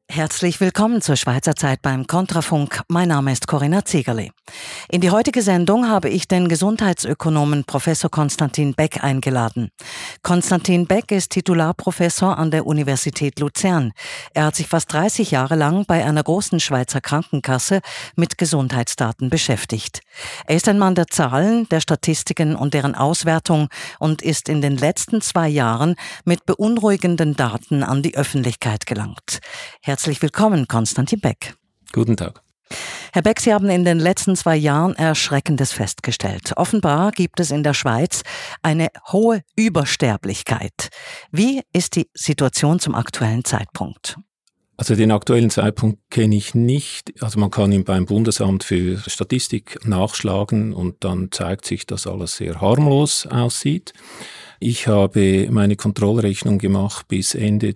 Herzlich willkommen zur Schweizer Zeit beim Kontrafunk. Mein Name ist Corinna Ziegerli. In die heutige Sendung habe ich den Gesundheitsökonomen Professor Konstantin Beck eingeladen. Konstantin Beck ist Titularprofessor an der Universität Luzern. Er hat sich fast 30 Jahre lang bei einer großen Schweizer Krankenkasse mit Gesundheitsdaten beschäftigt. Er ist ein Mann der Zahlen, der Statistiken und deren Auswertung und ist in den letzten 2 Jahren mit beunruhigenden Daten an die Öffentlichkeit gelangt. Herzlich willkommen, Konstantin Beck. Guten Tag. Herr Beck, Sie haben in den letzten 2 Jahren Erschreckendes festgestellt. Offenbar gibt es in der Schweiz eine hohe Übersterblichkeit. Wie ist die Situation zum aktuellen Zeitpunkt? Also den aktuellen Zeitpunkt kenne ich nicht. Also man kann ihn beim Bundesamt für Statistik nachschlagen und dann zeigt sich, dass alles sehr harmlos aussieht. Ich habe meine Kontrollrechnung gemacht bis Ende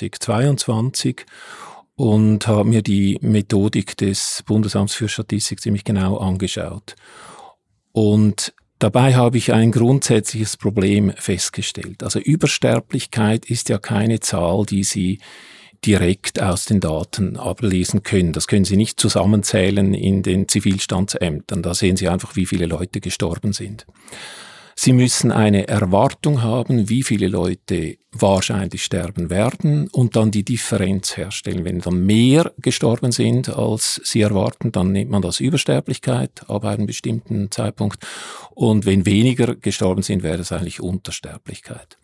2022 und habe mir die Methodik des Bundesamts für Statistik ziemlich genau angeschaut. Und dabei habe ich ein grundsätzliches Problem festgestellt. Also Übersterblichkeit ist ja keine Zahl, die Sie direkt aus den Daten ablesen können. Das können Sie nicht zusammenzählen in den Zivilstandsämtern. Da sehen Sie einfach, wie viele Leute gestorben sind. Sie müssen eine Erwartung haben, wie viele Leute wahrscheinlich sterben werden und dann die Differenz herstellen. Wenn dann mehr gestorben sind, als Sie erwarten, dann nennt man das Übersterblichkeit ab einem bestimmten Zeitpunkt. Und wenn weniger gestorben sind, wäre das eigentlich Untersterblichkeit.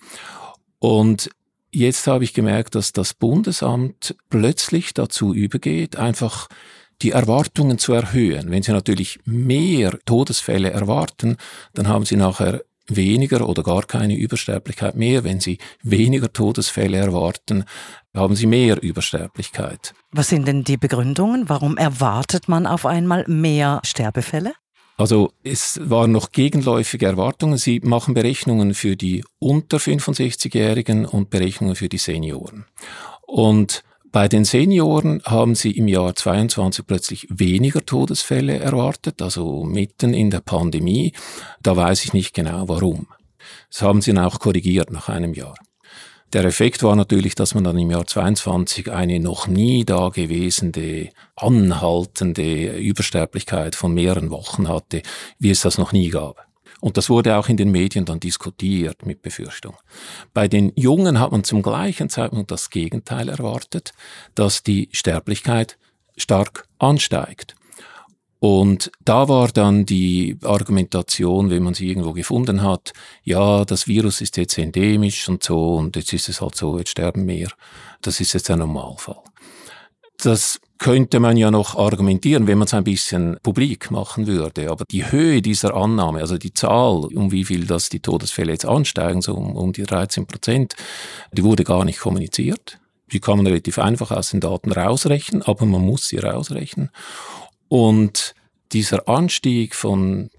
Und jetzt habe ich gemerkt, dass das Bundesamt plötzlich dazu übergeht, einfach die Erwartungen zu erhöhen. Wenn Sie natürlich mehr Todesfälle erwarten, dann haben Sie nachher weniger oder gar keine Übersterblichkeit mehr. Wenn Sie weniger Todesfälle erwarten, haben Sie mehr Übersterblichkeit. Was sind denn die Begründungen? Warum erwartet man auf einmal mehr Sterbefälle? Also es waren noch gegenläufige Erwartungen. Sie machen Berechnungen für die unter 65-Jährigen und Berechnungen für die Senioren. Und bei den Senioren haben sie im Jahr 2022 plötzlich weniger Todesfälle erwartet, also mitten in der Pandemie. Da weiß ich nicht genau warum. Das haben sie dann auch korrigiert nach einem Jahr. Der Effekt war natürlich, dass man dann im Jahr 2022 eine noch nie dagewesene, anhaltende Übersterblichkeit von mehreren Wochen hatte, wie es das noch nie gab. Und das wurde auch in den Medien dann diskutiert mit Befürchtung. Bei den Jungen hat man zum gleichen Zeitpunkt das Gegenteil erwartet, dass die Sterblichkeit stark ansteigt. Und da war dann die Argumentation, wenn man sie irgendwo gefunden hat, ja, das Virus ist jetzt endemisch und so und jetzt ist es halt so, jetzt sterben mehr. Das ist jetzt der Normalfall. Das könnte man ja noch argumentieren, wenn man es ein bisschen publik machen würde. Aber die Höhe dieser Annahme, also die Zahl, um wie viel das die Todesfälle jetzt ansteigen, so um die 13%, die wurde gar nicht kommuniziert. Die kann man relativ einfach aus den Daten rausrechnen, aber man muss sie rausrechnen. Und dieser Anstieg von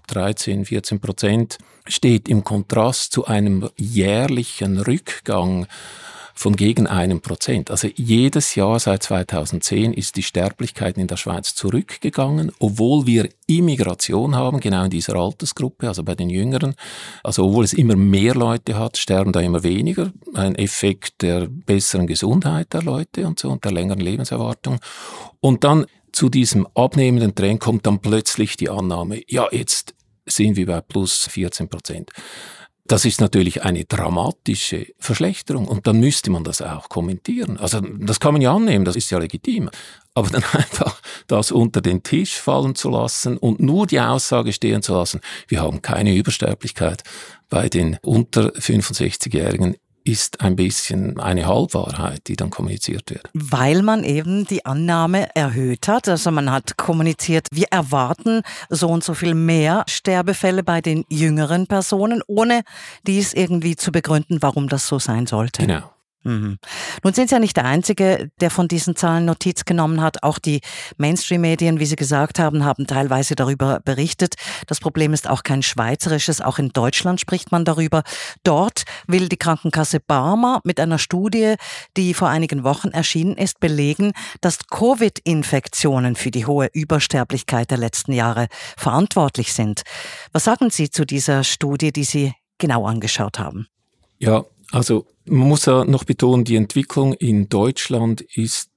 13-14% steht im Kontrast zu einem jährlichen Rückgang von gegen 1%. Also jedes Jahr seit 2010 ist die Sterblichkeit in der Schweiz zurückgegangen, obwohl wir Immigration haben, genau in dieser Altersgruppe, also bei den Jüngeren. Also obwohl es immer mehr Leute hat, sterben da immer weniger. Ein Effekt der besseren Gesundheit der Leute und so und der längeren Lebenserwartung. Und dann zu diesem abnehmenden Trend kommt dann plötzlich die Annahme, ja, jetzt sind wir bei plus 14%. Das ist natürlich eine dramatische Verschlechterung und dann müsste man das auch kommentieren. Also das kann man ja annehmen, das ist ja legitim. Aber dann einfach das unter den Tisch fallen zu lassen und nur die Aussage stehen zu lassen, wir haben keine Übersterblichkeit bei den unter 65-Jährigen, ist ein bisschen eine Halbwahrheit, die dann kommuniziert wird. Weil man eben die Annahme erhöht hat, also man hat kommuniziert, wir erwarten so und so viel mehr Sterbefälle bei den jüngeren Personen, ohne dies irgendwie zu begründen, warum das so sein sollte. Genau. Mhm. Nun sind Sie ja nicht der Einzige, der von diesen Zahlen Notiz genommen hat. Auch die Mainstream-Medien, wie Sie gesagt haben, haben teilweise darüber berichtet. Das Problem ist auch kein schweizerisches. Auch in Deutschland spricht man darüber. Dort will die Krankenkasse Barmer mit einer Studie, die vor einigen Wochen erschienen ist, belegen, dass Covid-Infektionen für die hohe Übersterblichkeit der letzten Jahre verantwortlich sind. Was sagen Sie zu dieser Studie, die Sie genau angeschaut haben? Ja, also man muss ja noch betonen, die Entwicklung in Deutschland ist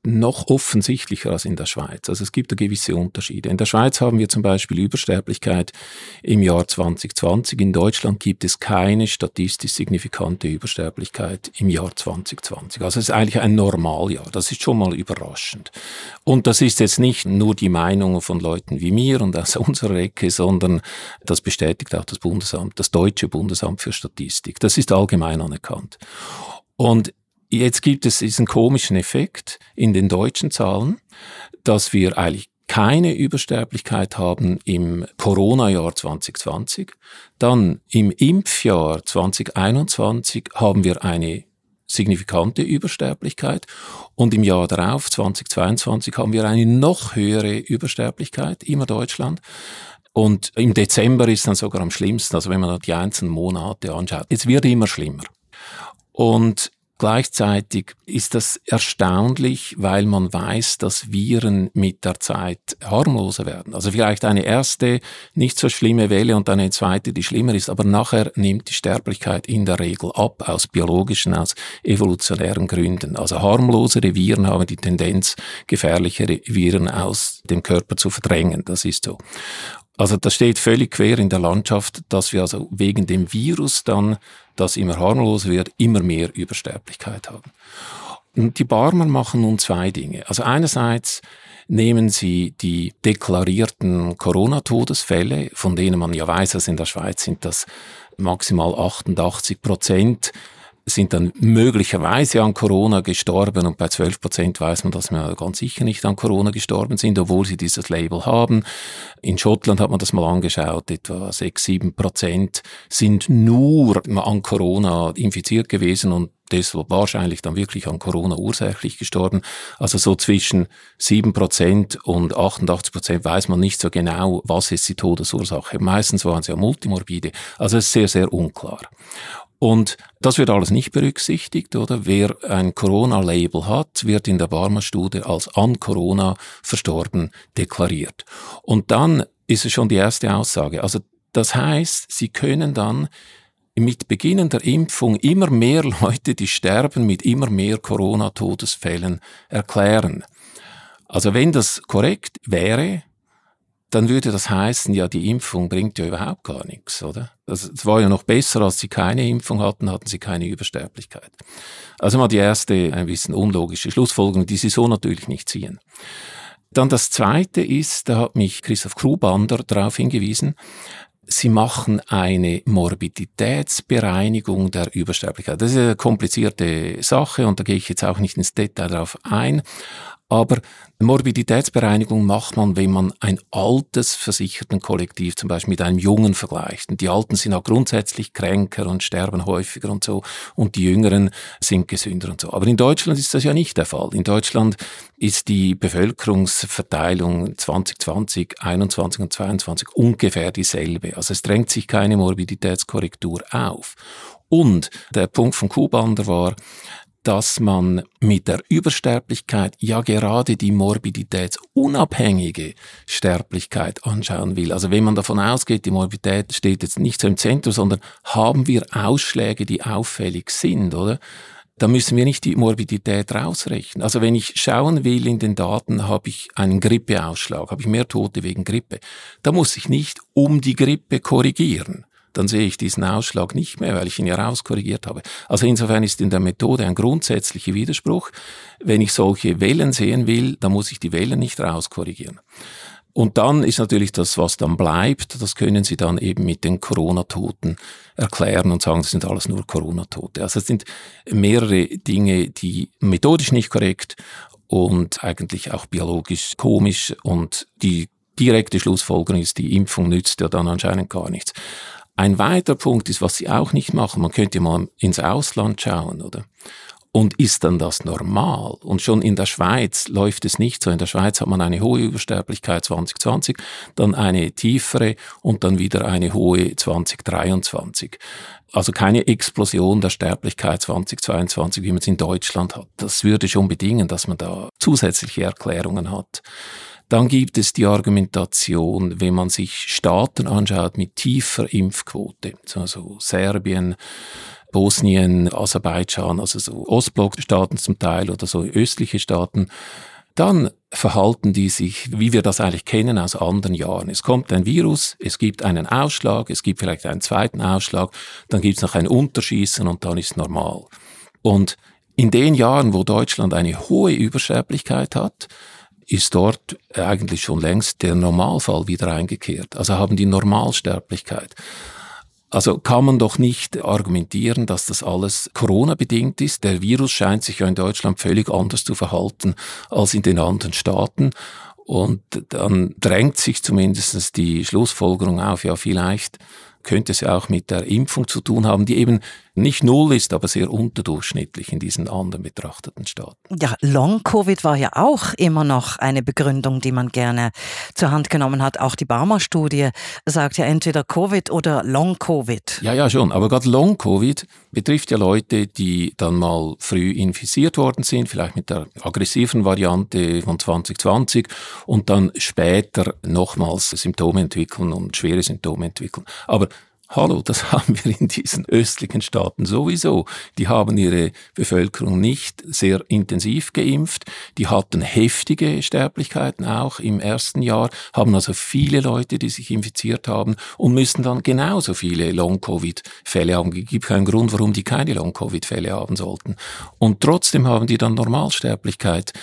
noch offensichtlicher als in der Schweiz. Also es gibt da gewisse Unterschiede. In der Schweiz haben wir zum Beispiel Übersterblichkeit im Jahr 2020. In Deutschland gibt es keine statistisch signifikante Übersterblichkeit im Jahr 2020. Also es ist eigentlich ein Normaljahr. Das ist schon mal überraschend. Und das ist jetzt nicht nur die Meinung von Leuten wie mir und aus unserer Ecke, sondern das bestätigt auch das Deutsche Bundesamt für Statistik. Das ist allgemein anerkannt. Und jetzt gibt es diesen komischen Effekt in den deutschen Zahlen, dass wir eigentlich keine Übersterblichkeit haben im Corona-Jahr 2020. Dann im Impfjahr 2021 haben wir eine signifikante Übersterblichkeit und im Jahr darauf, 2022, haben wir eine noch höhere Übersterblichkeit, immer Deutschland. Und im Dezember ist dann sogar am schlimmsten, also wenn man die einzelnen Monate anschaut. Es wird immer schlimmer. Und gleichzeitig ist das erstaunlich, weil man weiß, dass Viren mit der Zeit harmloser werden. Also vielleicht eine erste, nicht so schlimme Welle und dann eine zweite, die schlimmer ist, aber nachher nimmt die Sterblichkeit in der Regel ab, aus biologischen, aus evolutionären Gründen. Also harmlosere Viren haben die Tendenz, gefährlichere Viren aus dem Körper zu verdrängen. Das ist so. Also das steht völlig quer in der Landschaft, dass wir also wegen dem Virus dann, das immer harmloser wird, immer mehr Übersterblichkeit haben. Und die Barmer machen nun zwei Dinge. Also einerseits nehmen sie die deklarierten Corona-Todesfälle, von denen man ja weiß, dass in der Schweiz sind das maximal 88%, sind dann möglicherweise an Corona gestorben und bei 12% weiß man, dass wir ganz sicher nicht an Corona gestorben sind, obwohl sie dieses Label haben. In Schottland hat man das mal angeschaut, etwa 6-7% sind nur an Corona infiziert gewesen und deshalb wahrscheinlich dann wirklich an Corona ursächlich gestorben. Also so zwischen 7% und 88% weiß man nicht so genau, was ist die Todesursache. Meistens waren sie ja multimorbide. Also es ist sehr, sehr unklar. Und das wird alles nicht berücksichtigt, oder? Wer ein Corona-Label hat, wird in der Barmer-Studie als an Corona verstorben deklariert. Und dann ist es schon die erste Aussage. Also das heißt, Sie können dann mit Beginn der Impfung immer mehr Leute, die sterben, mit immer mehr Corona-Todesfällen erklären. Also wenn das korrekt wäre, dann würde das heißen, ja, die Impfung bringt ja überhaupt gar nichts, oder? Also, es war ja noch besser, als sie keine Impfung hatten sie keine Übersterblichkeit. Also mal die erste, ein bisschen unlogische Schlussfolgerung, die Sie so natürlich nicht ziehen. Dann das Zweite ist, da hat mich Christoph Krubander darauf hingewiesen, Sie machen eine Morbiditätsbereinigung der Übersterblichkeit. Das ist eine komplizierte Sache und da gehe ich jetzt auch nicht ins Detail darauf ein. Aber Morbiditätsbereinigung macht man, wenn man ein altes Versichertenkollektiv zum Beispiel mit einem Jungen vergleicht. Und die Alten sind auch grundsätzlich kränker und sterben häufiger und so. Und die Jüngeren sind gesünder und so. Aber in Deutschland ist das ja nicht der Fall. In Deutschland ist die Bevölkerungsverteilung 2020, 21 und 22 ungefähr dieselbe. Also es drängt sich keine Morbiditätskorrektur auf. Und der Punkt von Kubander war, dass man mit der Übersterblichkeit ja gerade die morbiditätsunabhängige Sterblichkeit anschauen will. Also wenn man davon ausgeht, die Morbidität steht jetzt nicht so im Zentrum, sondern haben wir Ausschläge, die auffällig sind, oder? Da müssen wir nicht die Morbidität rausrechnen. Also wenn ich schauen will in den Daten, habe ich einen Grippeausschlag, habe ich mehr Tote wegen Grippe. Da muss ich nicht um die Grippe korrigieren. Dann sehe ich diesen Ausschlag nicht mehr, weil ich ihn ja rauskorrigiert habe. Also insofern ist in der Methode ein grundsätzlicher Widerspruch. Wenn ich solche Wellen sehen will, dann muss ich die Wellen nicht rauskorrigieren. Und dann ist natürlich das, was dann bleibt, das können Sie dann eben mit den Corona-Toten erklären und sagen, das sind alles nur Corona-Tote. Also es sind mehrere Dinge, die methodisch nicht korrekt und eigentlich auch biologisch komisch und die direkte Schlussfolgerung ist, die Impfung nützt ja dann anscheinend gar nichts. Ein weiterer Punkt ist, was Sie auch nicht machen, man könnte mal ins Ausland schauen, oder? Und ist dann das normal? Und schon in der Schweiz läuft es nicht so. In der Schweiz hat man eine hohe Übersterblichkeit 2020, dann eine tiefere und dann wieder eine hohe 2023. Also keine Explosion der Sterblichkeit 2022, wie man es in Deutschland hat. Das würde schon bedingen, dass man da zusätzliche Erklärungen hat. Dann gibt es die Argumentation, wenn man sich Staaten anschaut mit tiefer Impfquote, also Serbien, Bosnien, Aserbaidschan, also so Ostblockstaaten zum Teil oder so östliche Staaten, dann verhalten die sich, wie wir das eigentlich kennen aus anderen Jahren. Es kommt ein Virus, es gibt einen Ausschlag, es gibt vielleicht einen zweiten Ausschlag, dann gibt es noch ein Unterschießen und dann ist normal. Und in den Jahren, wo Deutschland eine hohe Übersterblichkeit hat, ist dort eigentlich schon längst der Normalfall wieder eingekehrt. Also haben die Normalsterblichkeit. Also kann man doch nicht argumentieren, dass das alles Corona-bedingt ist. Der Virus scheint sich ja in Deutschland völlig anders zu verhalten als in den anderen Staaten. Und dann drängt sich zumindest die Schlussfolgerung auf, ja vielleicht könnte es ja auch mit der Impfung zu tun haben, die eben nicht null ist, aber sehr unterdurchschnittlich in diesen anderen betrachteten Staaten. Ja, Long-Covid war ja auch immer noch eine Begründung, die man gerne zur Hand genommen hat. Auch die Barmer-Studie sagt ja entweder Covid oder Long-Covid. Ja, schon. Aber gerade Long-Covid betrifft ja Leute, die dann mal früh infiziert worden sind, vielleicht mit der aggressiven Variante von 2020 und dann später nochmals Symptome entwickeln und schwere Symptome entwickeln. Aber hallo, das haben wir in diesen östlichen Staaten sowieso. Die haben ihre Bevölkerung nicht sehr intensiv geimpft. Die hatten heftige Sterblichkeiten auch im ersten Jahr, haben also viele Leute, die sich infiziert haben und müssen dann genauso viele Long-Covid-Fälle haben. Es gibt keinen Grund, warum die keine Long-Covid-Fälle haben sollten. Und trotzdem haben die dann Normalsterblichkeit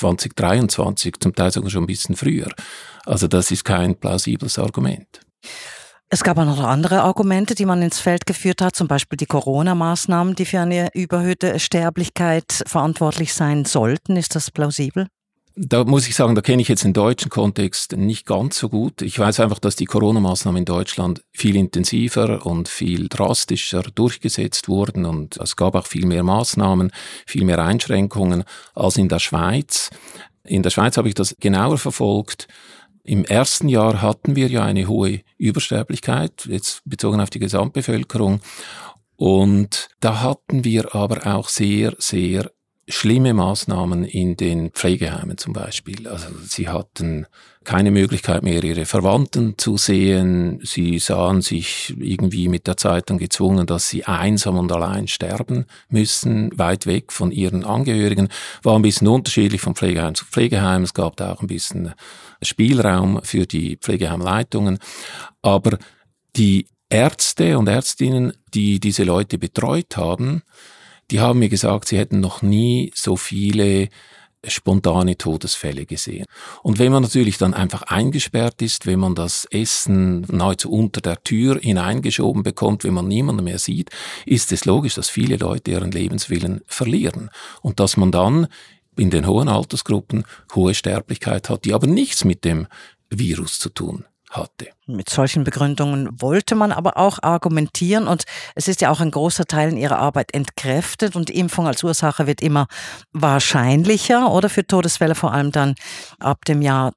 2023, zum Teil sogar schon ein bisschen früher. Also das ist kein plausibles Argument. Es gab auch noch andere Argumente, die man ins Feld geführt hat, zum Beispiel die Corona-Maßnahmen, die für eine überhöhte Sterblichkeit verantwortlich sein sollten. Ist das plausibel? Da muss ich sagen, da kenne ich jetzt den deutschen Kontext nicht ganz so gut. Ich weiß einfach, dass die Corona-Maßnahmen in Deutschland viel intensiver und viel drastischer durchgesetzt wurden und es gab auch viel mehr Maßnahmen, viel mehr Einschränkungen als in der Schweiz. In der Schweiz habe ich das genauer verfolgt. Im ersten Jahr hatten wir ja eine hohe Übersterblichkeit, jetzt bezogen auf die Gesamtbevölkerung. Und da hatten wir aber auch sehr, sehr schlimme Maßnahmen in den Pflegeheimen zum Beispiel. Also sie hatten keine Möglichkeit mehr, ihre Verwandten zu sehen. Sie sahen sich irgendwie mit der Zeit dann gezwungen, dass sie einsam und allein sterben müssen, weit weg von ihren Angehörigen. War ein bisschen unterschiedlich von Pflegeheim zu Pflegeheim. Es gab da auch ein bisschen Spielraum für die Pflegeheimleitungen. Aber die Ärzte und Ärztinnen, die diese Leute betreut haben, die haben mir gesagt, sie hätten noch nie so viele spontane Todesfälle gesehen. Und wenn man natürlich dann einfach eingesperrt ist, wenn man das Essen nahezu unter der Tür hineingeschoben bekommt, wenn man niemanden mehr sieht, ist es logisch, dass viele Leute ihren Lebenswillen verlieren. Und dass man dann in den hohen Altersgruppen hohe Sterblichkeit hat, die aber nichts mit dem Virus zu tun hatte. Mit solchen Begründungen wollte man aber auch argumentieren und es ist ja auch ein großer Teil in ihrer Arbeit entkräftet und die Impfung als Ursache wird immer wahrscheinlicher oder für Todesfälle vor allem dann ab dem Jahr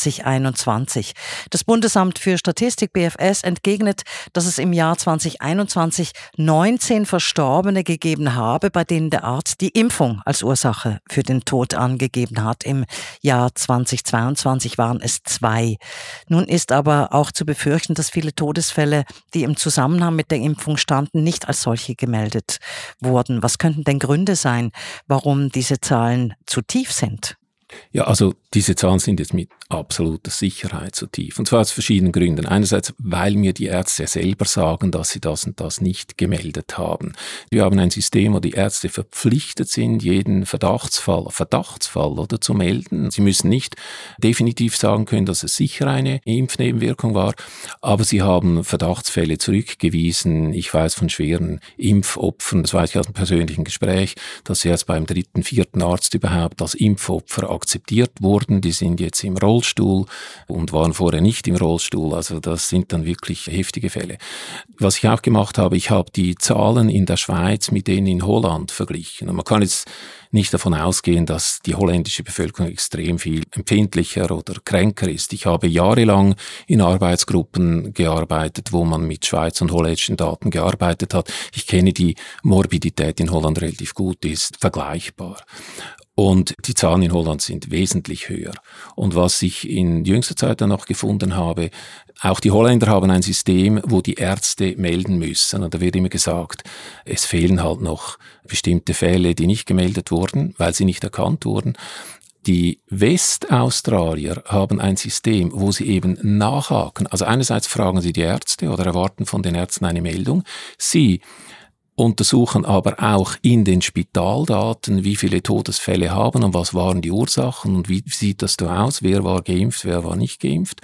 2021. Das Bundesamt für Statistik BfS entgegnet, dass es im Jahr 2021 19 Verstorbene gegeben habe, bei denen der Arzt die Impfung als Ursache für den Tod angegeben hat. Im Jahr 2022 waren es 2. Nun ist aber auch zu befürchten, dass viele Todesfälle, die im Zusammenhang mit der Impfung standen, nicht als solche gemeldet wurden. Was könnten denn Gründe sein, warum diese Zahlen zu tief sind? Ja, also diese Zahlen sind jetzt mit absoluter Sicherheit so tief. Und zwar aus verschiedenen Gründen. Einerseits, weil mir die Ärzte selber sagen, dass sie das und das nicht gemeldet haben. Wir haben ein System, wo die Ärzte verpflichtet sind, jeden Verdachtsfall oder zu melden. Sie müssen nicht definitiv sagen können, dass es sicher eine Impfnebenwirkung war, aber sie haben Verdachtsfälle zurückgewiesen. Ich weiß von schweren Impfopfern, das weiß ich aus einem persönlichen Gespräch, dass sie erst beim 3., 4. Arzt überhaupt als Impfopfer akzeptiert wurden. Die sind jetzt im Rollstuhl und waren vorher nicht im Rollstuhl. Also das sind dann wirklich heftige Fälle. Was ich auch gemacht habe, ich habe die Zahlen in der Schweiz mit denen in Holland verglichen. Und man kann jetzt nicht davon ausgehen, dass die holländische Bevölkerung extrem viel empfindlicher oder kränker ist. Ich habe jahrelang in Arbeitsgruppen gearbeitet, wo man mit Schweiz und holländischen Daten gearbeitet hat. Ich kenne die Morbidität in Holland relativ gut, die ist vergleichbar. Und die Zahlen in Holland sind wesentlich höher. Und was ich in jüngster Zeit dann noch gefunden habe, auch die Holländer haben ein System, wo die Ärzte melden müssen. Und da wird immer gesagt, es fehlen halt noch bestimmte Fälle, die nicht gemeldet wurden, weil sie nicht erkannt wurden. Die Westaustralier haben ein System, wo sie eben nachhaken. Also einerseits fragen sie die Ärzte oder erwarten von den Ärzten eine Meldung. Sie untersuchen aber auch in den Spitaldaten, wie viele Todesfälle haben und was waren die Ursachen und wie sieht das da aus, wer war geimpft, wer war nicht geimpft.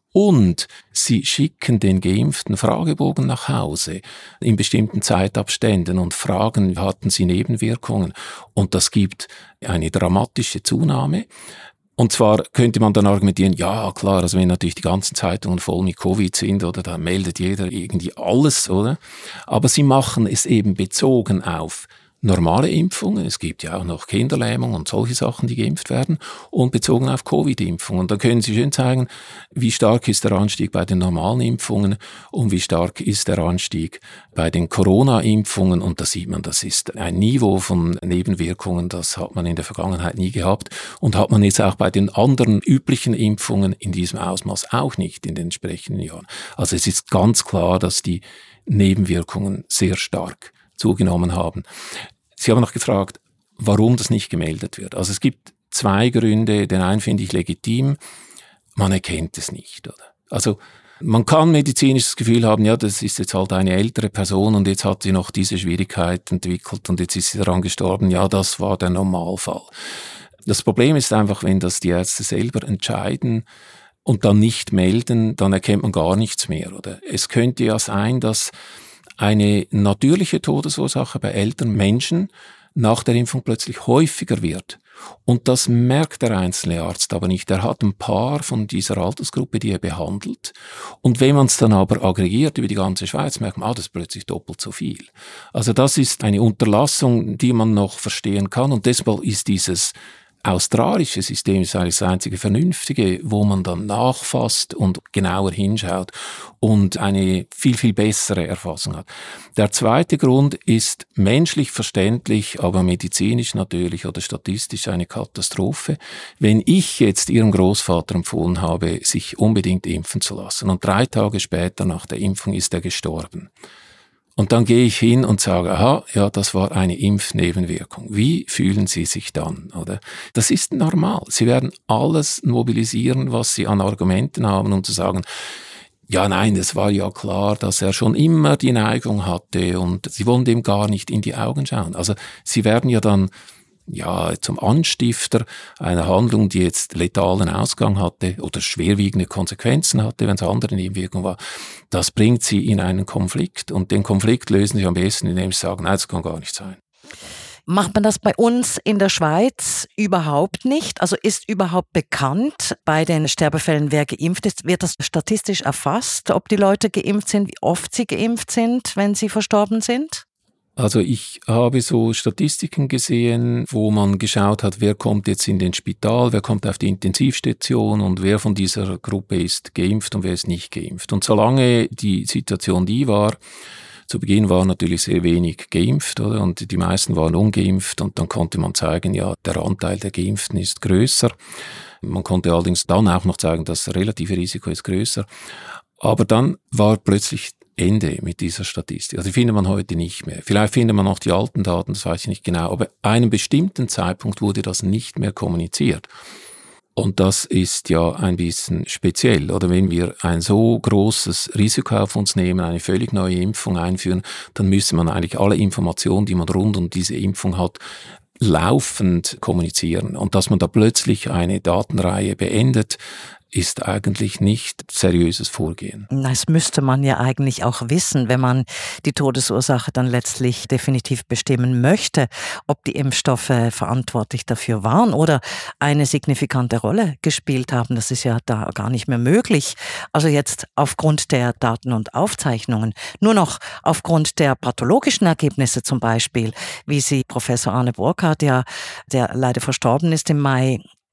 Und sie schicken den Geimpften Fragebogen nach Hause in bestimmten Zeitabständen und fragen, hatten sie Nebenwirkungen? Und das gibt eine dramatische Zunahme. Und zwar könnte man dann argumentieren, ja klar, also wenn natürlich die ganzen Zeitungen voll mit Covid sind, oder da meldet jeder irgendwie alles, oder? Aber sie machen es eben bezogen auf normale Impfungen, es gibt ja auch noch Kinderlähmung und solche Sachen, die geimpft werden, und bezogen auf Covid-Impfungen. Und da können Sie schön zeigen, wie stark ist der Anstieg bei den normalen Impfungen und wie stark ist der Anstieg bei den Corona-Impfungen. Und da sieht man, das ist ein Niveau von Nebenwirkungen, das hat man in der Vergangenheit nie gehabt und hat man jetzt auch bei den anderen üblichen Impfungen in diesem Ausmaß auch nicht in den entsprechenden Jahren. Also es ist ganz klar, dass die Nebenwirkungen sehr stark zugenommen haben. Sie haben noch gefragt, warum das nicht gemeldet wird. Also es gibt zwei Gründe. Den einen finde ich legitim. Man erkennt es nicht, oder? Also man kann medizinisch das Gefühl haben, ja, das ist jetzt halt eine ältere Person und jetzt hat sie noch diese Schwierigkeit entwickelt und jetzt ist sie daran gestorben. Ja, das war der Normalfall. Das Problem ist einfach, wenn das die Ärzte selber entscheiden und dann nicht melden, dann erkennt man gar nichts mehr, oder? Es könnte ja sein, dass eine natürliche Todesursache bei älteren Menschen nach der Impfung plötzlich häufiger wird. Und das merkt der einzelne Arzt aber nicht. Er hat ein paar von dieser Altersgruppe, die er behandelt. Und wenn man es dann aber aggregiert über die ganze Schweiz, merkt man, das ist plötzlich doppelt so viel. Also das ist eine Unterlassung, die man noch verstehen kann. Und deshalb ist dieses australische System ist eigentlich das einzige Vernünftige, wo man dann nachfasst und genauer hinschaut und eine viel, viel bessere Erfassung hat. Der zweite Grund ist menschlich verständlich, aber medizinisch natürlich oder statistisch eine Katastrophe. Wenn ich jetzt Ihrem Großvater empfohlen habe, sich unbedingt impfen zu lassen und 3 Tage später nach der Impfung ist er gestorben, und dann gehe ich hin und sage, aha, ja, das war eine Impfnebenwirkung. Wie fühlen Sie sich dann, oder? Das ist normal. Sie werden alles mobilisieren, was Sie an Argumenten haben, um zu sagen, ja, nein, es war ja klar, dass er schon immer die Neigung hatte und Sie wollen dem gar nicht in die Augen schauen. Also Sie werden ja dann zum Anstifter einer Handlung, die jetzt letalen Ausgang hatte oder schwerwiegende Konsequenzen hatte, wenn es andere Nebenwirkungen war. Das bringt sie in einen Konflikt und den Konflikt lösen sie am besten, indem sie sagen, nein, das kann gar nicht sein. Macht man das bei uns in der Schweiz überhaupt nicht? Also ist überhaupt bekannt bei den Sterbefällen, wer geimpft ist? Wird das statistisch erfasst, ob die Leute geimpft sind, wie oft sie geimpft sind, wenn sie verstorben sind? Also ich habe so Statistiken gesehen, wo man geschaut hat, wer kommt jetzt in den Spital, wer kommt auf die Intensivstation und wer von dieser Gruppe ist geimpft und wer ist nicht geimpft. Und solange die Situation die war, zu Beginn war natürlich sehr wenig geimpft, oder? Und die meisten waren ungeimpft und dann konnte man zeigen, ja, der Anteil der Geimpften ist größer. Man konnte allerdings dann auch noch zeigen, das relative Risiko ist größer. Aber dann war plötzlich Ende mit dieser Statistik. Also die findet man heute nicht mehr. Vielleicht findet man noch die alten Daten, das weiß ich nicht genau. Aber an einem bestimmten Zeitpunkt wurde das nicht mehr kommuniziert. Und das ist ja ein bisschen speziell. Oder wenn wir ein so großes Risiko auf uns nehmen, eine völlig neue Impfung einführen, dann müsste man eigentlich alle Informationen, die man rund um diese Impfung hat, laufend kommunizieren. Und dass man da plötzlich eine Datenreihe beendet, ist eigentlich nicht seriöses Vorgehen. Das müsste man ja eigentlich auch wissen, wenn man die Todesursache dann letztlich definitiv bestimmen möchte, ob die Impfstoffe verantwortlich dafür waren oder eine signifikante Rolle gespielt haben. Das ist ja da gar nicht mehr möglich. Also jetzt aufgrund der Daten und Aufzeichnungen, nur noch aufgrund der pathologischen Ergebnisse zum Beispiel, wie sie Professor Arne Burkhardt, der leider verstorben ist im Mai,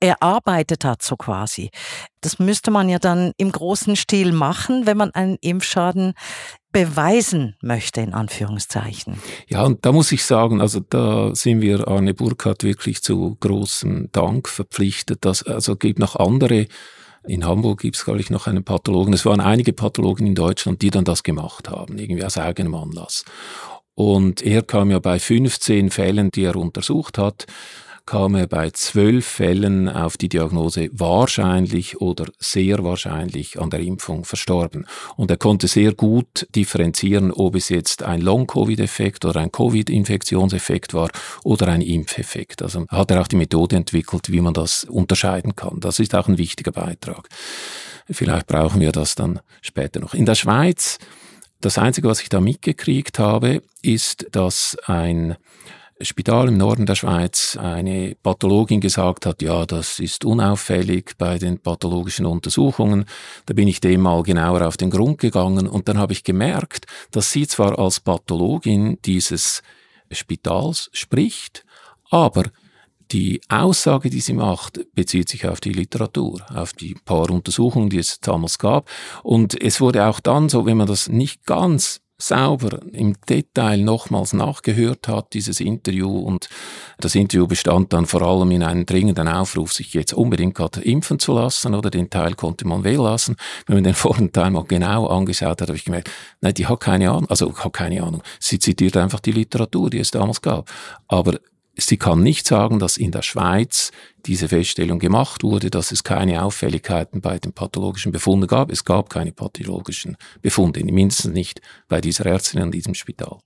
erarbeitet hat, so quasi. Das müsste man ja dann im großen Stil machen, wenn man einen Impfschaden beweisen möchte, in Anführungszeichen. Ja, und da muss ich sagen, also da sind wir Arne Burkhardt wirklich zu großem Dank verpflichtet. Gibt noch andere. In Hamburg gibt es, glaube ich, noch einen Pathologen. Es waren einige Pathologen in Deutschland, die dann das gemacht haben, irgendwie aus eigenem Anlass. Und er kam ja bei 15 Fällen, die er untersucht hat, kam er bei 12 Fällen auf die Diagnose wahrscheinlich oder sehr wahrscheinlich an der Impfung verstorben. Und er konnte sehr gut differenzieren, ob es jetzt ein Long-Covid-Effekt oder ein Covid-Infektionseffekt war oder ein Impfeffekt. Also hat er auch die Methode entwickelt, wie man das unterscheiden kann. Das ist auch ein wichtiger Beitrag. Vielleicht brauchen wir das dann später noch. In der Schweiz, das Einzige, was ich da mitgekriegt habe, ist, dass ein Spital im Norden der Schweiz eine Pathologin gesagt hat, ja, das ist unauffällig bei den pathologischen Untersuchungen. Da bin ich dem mal genauer auf den Grund gegangen und dann habe ich gemerkt, dass sie zwar als Pathologin dieses Spitals spricht, aber die Aussage, die sie macht, bezieht sich auf die Literatur, auf die paar Untersuchungen, die es damals gab. Und es wurde auch dann so, wenn man das nicht ganz sauber im Detail nochmals nachgehört hat, dieses Interview. Und das Interview bestand dann vor allem in einem dringenden Aufruf, sich jetzt unbedingt gerade impfen zu lassen, oder den Teil konnte man wählen lassen. Wenn man den vorigen Teil mal genau angeschaut hat, habe ich gemerkt, nein, die hat keine Ahnung. Sie zitiert einfach die Literatur, die es damals gab. Aber sie kann nicht sagen, dass in der Schweiz diese Feststellung gemacht wurde, dass es keine Auffälligkeiten bei den pathologischen Befunden gab. Es gab keine pathologischen Befunde, mindestens nicht bei dieser Ärztin in diesem Spital.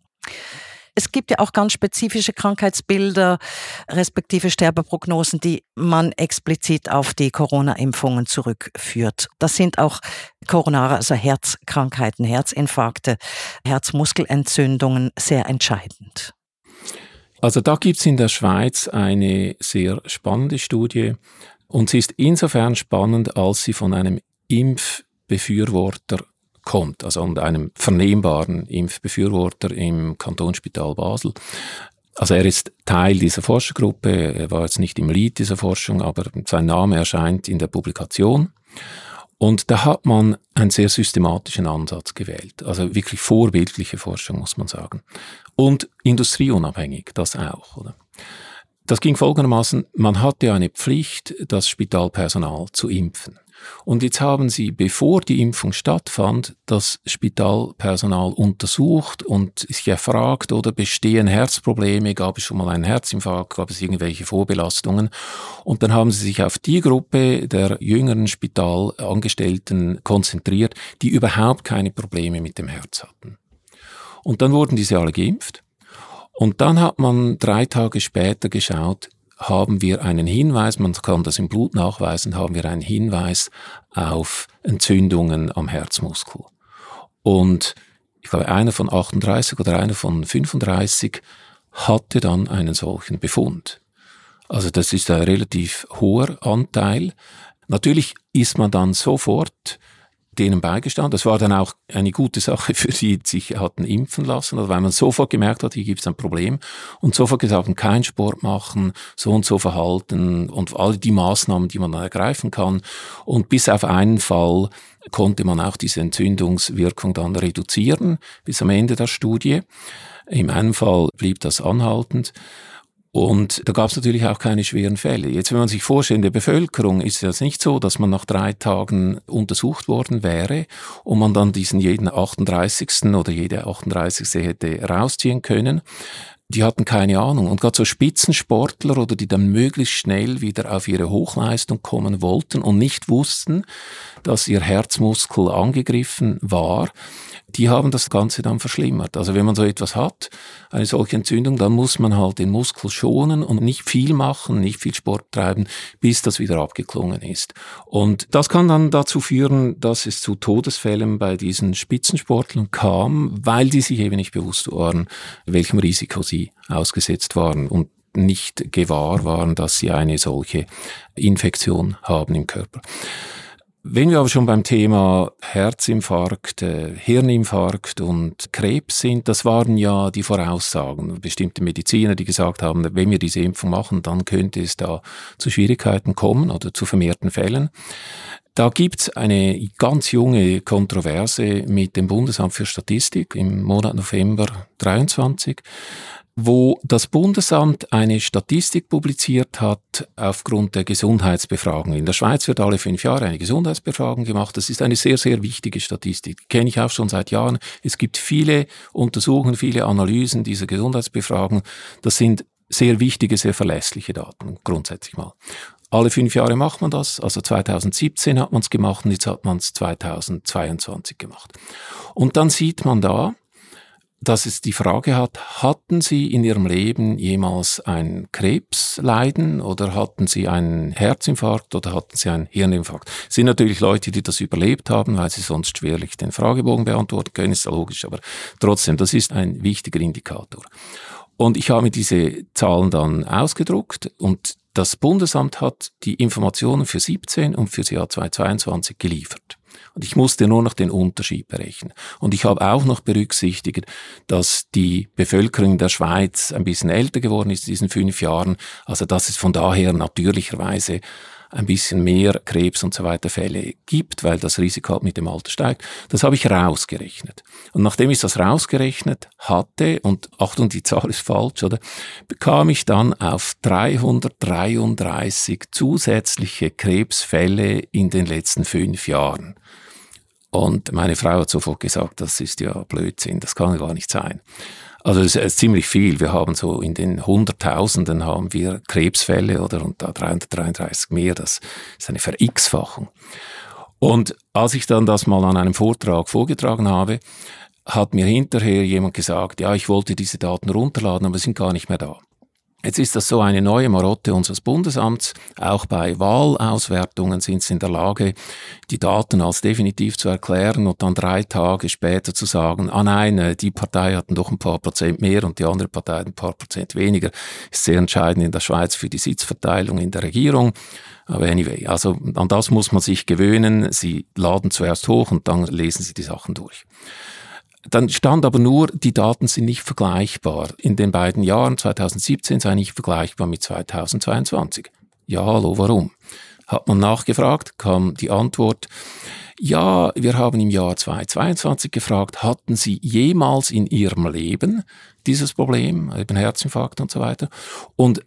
Es gibt ja auch ganz spezifische Krankheitsbilder, respektive Sterbeprognosen, die man explizit auf die Corona-Impfungen zurückführt. Das sind auch koronare, also Herzkrankheiten, Herzinfarkte, Herzmuskelentzündungen sehr entscheidend. Also da gibt's in der Schweiz eine sehr spannende Studie und sie ist insofern spannend, als sie von einem Impfbefürworter kommt, also von einem vernehmbaren Impfbefürworter im Kantonsspital Basel. Also er ist Teil dieser Forschergruppe, er war jetzt nicht im Lead dieser Forschung, aber sein Name erscheint in der Publikation. Und da hat man einen sehr systematischen Ansatz gewählt. Also wirklich vorbildliche Forschung, muss man sagen. Und industrieunabhängig, das auch, oder? Das ging folgendermaßen, man hatte eine Pflicht, das Spitalpersonal zu impfen. Und jetzt haben sie, bevor die Impfung stattfand, das Spitalpersonal untersucht und sich erfragt, oder bestehen Herzprobleme, gab es schon mal einen Herzinfarkt, gab es irgendwelche Vorbelastungen. Und dann haben sie sich auf die Gruppe der jüngeren Spitalangestellten konzentriert, die überhaupt keine Probleme mit dem Herz hatten. Und dann wurden diese alle geimpft. Und dann hat man 3 Tage später geschaut, haben wir einen Hinweis, man kann das im Blut nachweisen, haben wir einen Hinweis auf Entzündungen am Herzmuskel. Und ich glaube, einer von 38 oder einer von 35 hatte dann einen solchen Befund. Also das ist ein relativ hoher Anteil. Natürlich ist man dann sofort denen beigestanden. Das war dann auch eine gute Sache für die sich hatten impfen lassen, also weil man sofort gemerkt hat, hier gibt es ein Problem und sofort gesagt, kein Sport machen, so und so verhalten und all die Maßnahmen, die man dann ergreifen kann. Und bis auf einen Fall konnte man auch diese Entzündungswirkung dann reduzieren bis am Ende der Studie. Im einen Fall blieb das anhaltend. Und da gab es natürlich auch keine schweren Fälle. Jetzt, wenn man sich vorstellt, in der Bevölkerung ist es nicht so, dass man nach 3 Tagen untersucht worden wäre und man dann diesen jeden 38. oder jede 38. hätte rausziehen können. Die hatten keine Ahnung. Und gerade so Spitzensportler oder die dann möglichst schnell wieder auf ihre Hochleistung kommen wollten und nicht wussten, dass ihr Herzmuskel angegriffen war, die haben das Ganze dann verschlimmert. Also wenn man so etwas hat, eine solche Entzündung, dann muss man halt den Muskel schonen und nicht viel machen, nicht viel Sport treiben, bis das wieder abgeklungen ist. Und das kann dann dazu führen, dass es zu Todesfällen bei diesen Spitzensportlern kam, weil die sich eben nicht bewusst waren, welchem Risiko sie ausgesetzt waren und nicht gewahr waren, dass sie eine solche Infektion haben im Körper. Wenn wir aber schon beim Thema Herzinfarkt, Hirninfarkt und Krebs sind, das waren ja die Voraussagen. Bestimmte Mediziner, die gesagt haben, wenn wir diese Impfung machen, dann könnte es da zu Schwierigkeiten kommen oder zu vermehrten Fällen. Da gibt's eine ganz junge Kontroverse mit dem Bundesamt für Statistik im Monat November 23, wo das Bundesamt eine Statistik publiziert hat aufgrund der Gesundheitsbefragung. In der Schweiz wird alle 5 Jahre eine Gesundheitsbefragung gemacht. Das ist eine sehr, sehr wichtige Statistik. Die kenne ich auch schon seit Jahren. Es gibt viele Untersuchungen, viele Analysen dieser Gesundheitsbefragung. Das sind sehr wichtige, sehr verlässliche Daten, grundsätzlich mal. Alle 5 Jahre macht man das. Also 2017 hat man es gemacht und jetzt hat man es 2022 gemacht. Und dann sieht man da, dass es die Frage hat, hatten Sie in Ihrem Leben jemals ein Krebsleiden oder hatten Sie einen Herzinfarkt oder hatten Sie einen Hirninfarkt? Es sind natürlich Leute, die das überlebt haben, weil sie sonst schwerlich den Fragebogen beantworten können, ist ja logisch, aber trotzdem, das ist ein wichtiger Indikator. Und ich habe diese Zahlen dann ausgedruckt und das Bundesamt hat die Informationen für 17 und für das Jahr 2022 geliefert. Und ich musste nur noch den Unterschied berechnen. Und ich habe auch noch berücksichtigt, dass die Bevölkerung der Schweiz ein bisschen älter geworden ist in diesen 5 Jahren. Also dass es von daher natürlicherweise ein bisschen mehr Krebs und so weiter Fälle gibt, weil das Risiko halt mit dem Alter steigt. Das habe ich rausgerechnet. Und nachdem ich das rausgerechnet hatte, und Achtung, die Zahl ist falsch, oder, bekam ich dann auf 333 zusätzliche Krebsfälle in den letzten 5 Jahren. Und meine Frau hat sofort gesagt, das ist ja Blödsinn, das kann gar nicht sein. Also es ist ziemlich viel. Wir haben so in den Hunderttausenden haben wir Krebsfälle oder und da 333 mehr. Das ist eine Ver-X-Fachung. Und als ich dann das mal an einem Vortrag vorgetragen habe, hat mir hinterher jemand gesagt, ja, ich wollte diese Daten runterladen, aber sie sind gar nicht mehr da. Jetzt ist das so eine neue Marotte unseres Bundesamts. Auch bei Wahlauswertungen sind sie in der Lage, die Daten als definitiv zu erklären und dann 3 Tage später zu sagen, ah nein, die Partei hat doch ein paar Prozent mehr und die andere Partei ein paar Prozent weniger. Ist sehr entscheidend in der Schweiz für die Sitzverteilung in der Regierung. Aber anyway, also an das muss man sich gewöhnen. Sie laden zuerst hoch und dann lesen sie die Sachen durch. Dann stand aber nur, die Daten sind nicht vergleichbar. In den beiden Jahren 2017 sei nicht vergleichbar mit 2022. Ja, hallo, warum? Hat man nachgefragt, kam die Antwort, ja, wir haben im Jahr 2022 gefragt, hatten Sie jemals in Ihrem Leben dieses Problem, eben Herzinfarkt und so weiter? Und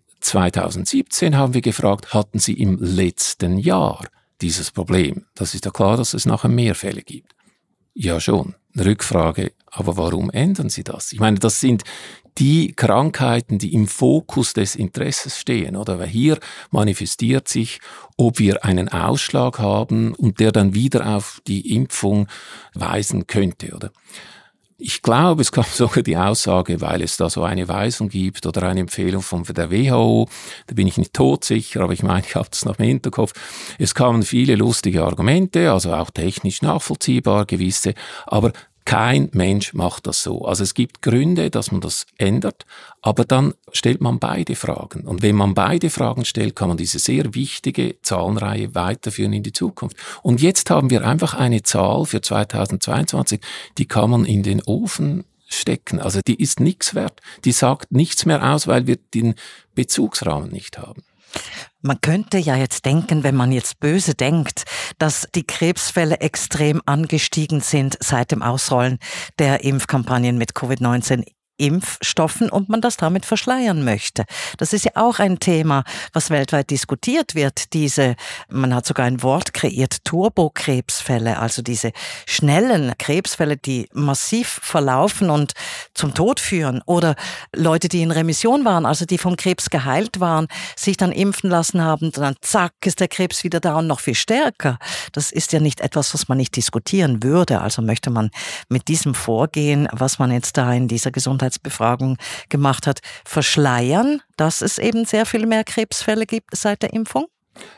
2017 haben wir gefragt, hatten Sie im letzten Jahr dieses Problem? Das ist ja klar, dass es nachher mehr Fälle gibt. Ja schon, eine Rückfrage, aber warum ändern Sie das? Ich meine, das sind die Krankheiten, die im Fokus des Interesses stehen, oder? Weil hier manifestiert sich, ob wir einen Ausschlag haben und der dann wieder auf die Impfung weisen könnte, oder? Ich glaube, es gab sogar die Aussage, weil es da so eine Weisung gibt oder eine Empfehlung von der WHO, da bin ich nicht todsicher, aber ich meine, ich habe das noch im Hinterkopf. Es kamen viele lustige Argumente, also auch technisch nachvollziehbar gewisse, aber kein Mensch macht das so. Also es gibt Gründe, dass man das ändert, aber dann stellt man beide Fragen. Und wenn man beide Fragen stellt, kann man diese sehr wichtige Zahlenreihe weiterführen in die Zukunft. Und jetzt haben wir einfach eine Zahl für 2022, die kann man in den Ofen stecken. Also die ist nichts wert. Die sagt nichts mehr aus, weil wir den Bezugsrahmen nicht haben. Man könnte ja jetzt denken, wenn man jetzt böse denkt, dass die Krebsfälle extrem angestiegen sind seit dem Ausrollen der Impfkampagnen mit Covid-19. Impfstoffen und man das damit verschleiern möchte. Das ist ja auch ein Thema, was weltweit diskutiert wird. Man hat sogar ein Wort kreiert, Turbokrebsfälle, also diese schnellen Krebsfälle, die massiv verlaufen und zum Tod führen. Oder Leute, die in Remission waren, also die vom Krebs geheilt waren, sich dann impfen lassen haben, und dann zack, ist der Krebs wieder da und noch viel stärker. Das ist ja nicht etwas, was man nicht diskutieren würde. Also möchte man mit diesem Vorgehen, was man jetzt da in dieser Gesundheitsbefragung gemacht hat, verschleiern, dass es eben sehr viel mehr Krebsfälle gibt seit der Impfung?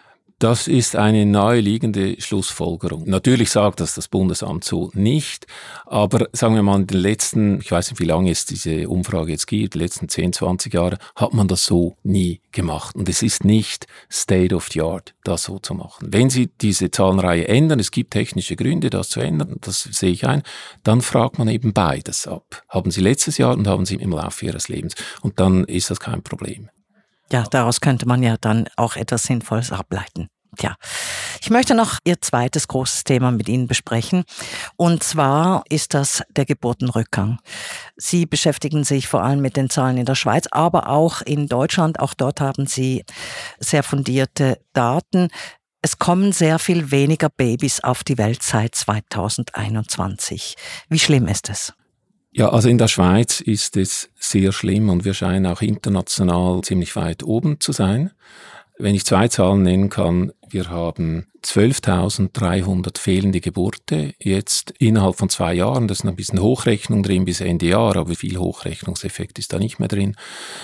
Das ist eine naheliegende Schlussfolgerung. Natürlich sagt das Bundesamt so nicht, aber sagen wir mal, in den letzten, ich weiß nicht, wie lange es diese Umfrage jetzt gibt, die letzten 10, 20 Jahre, hat man das so nie gemacht. Und es ist nicht State of the Art, das so zu machen. Wenn Sie diese Zahlenreihe ändern, es gibt technische Gründe, das zu ändern, das sehe ich ein, dann fragt man eben beides ab. Haben Sie letztes Jahr und haben Sie im Laufe Ihres Lebens. Und dann ist das kein Problem. Ja, daraus könnte man ja dann auch etwas Sinnvolles ableiten. Ja, ich möchte noch Ihr zweites großes Thema mit Ihnen besprechen. Und zwar ist das der Geburtenrückgang. Sie beschäftigen sich vor allem mit den Zahlen in der Schweiz, aber auch in Deutschland. Auch dort haben Sie sehr fundierte Daten. Es kommen sehr viel weniger Babys auf die Welt seit 2021. Wie schlimm ist es? Ja, also in der Schweiz ist es sehr schlimm und wir scheinen auch international ziemlich weit oben zu sein. Wenn ich 2 Zahlen nennen kann, wir haben 12.300 fehlende Geburten jetzt innerhalb von 2 Jahren. Da ist noch ein bisschen Hochrechnung drin bis Ende Jahr, aber viel Hochrechnungseffekt ist da nicht mehr drin.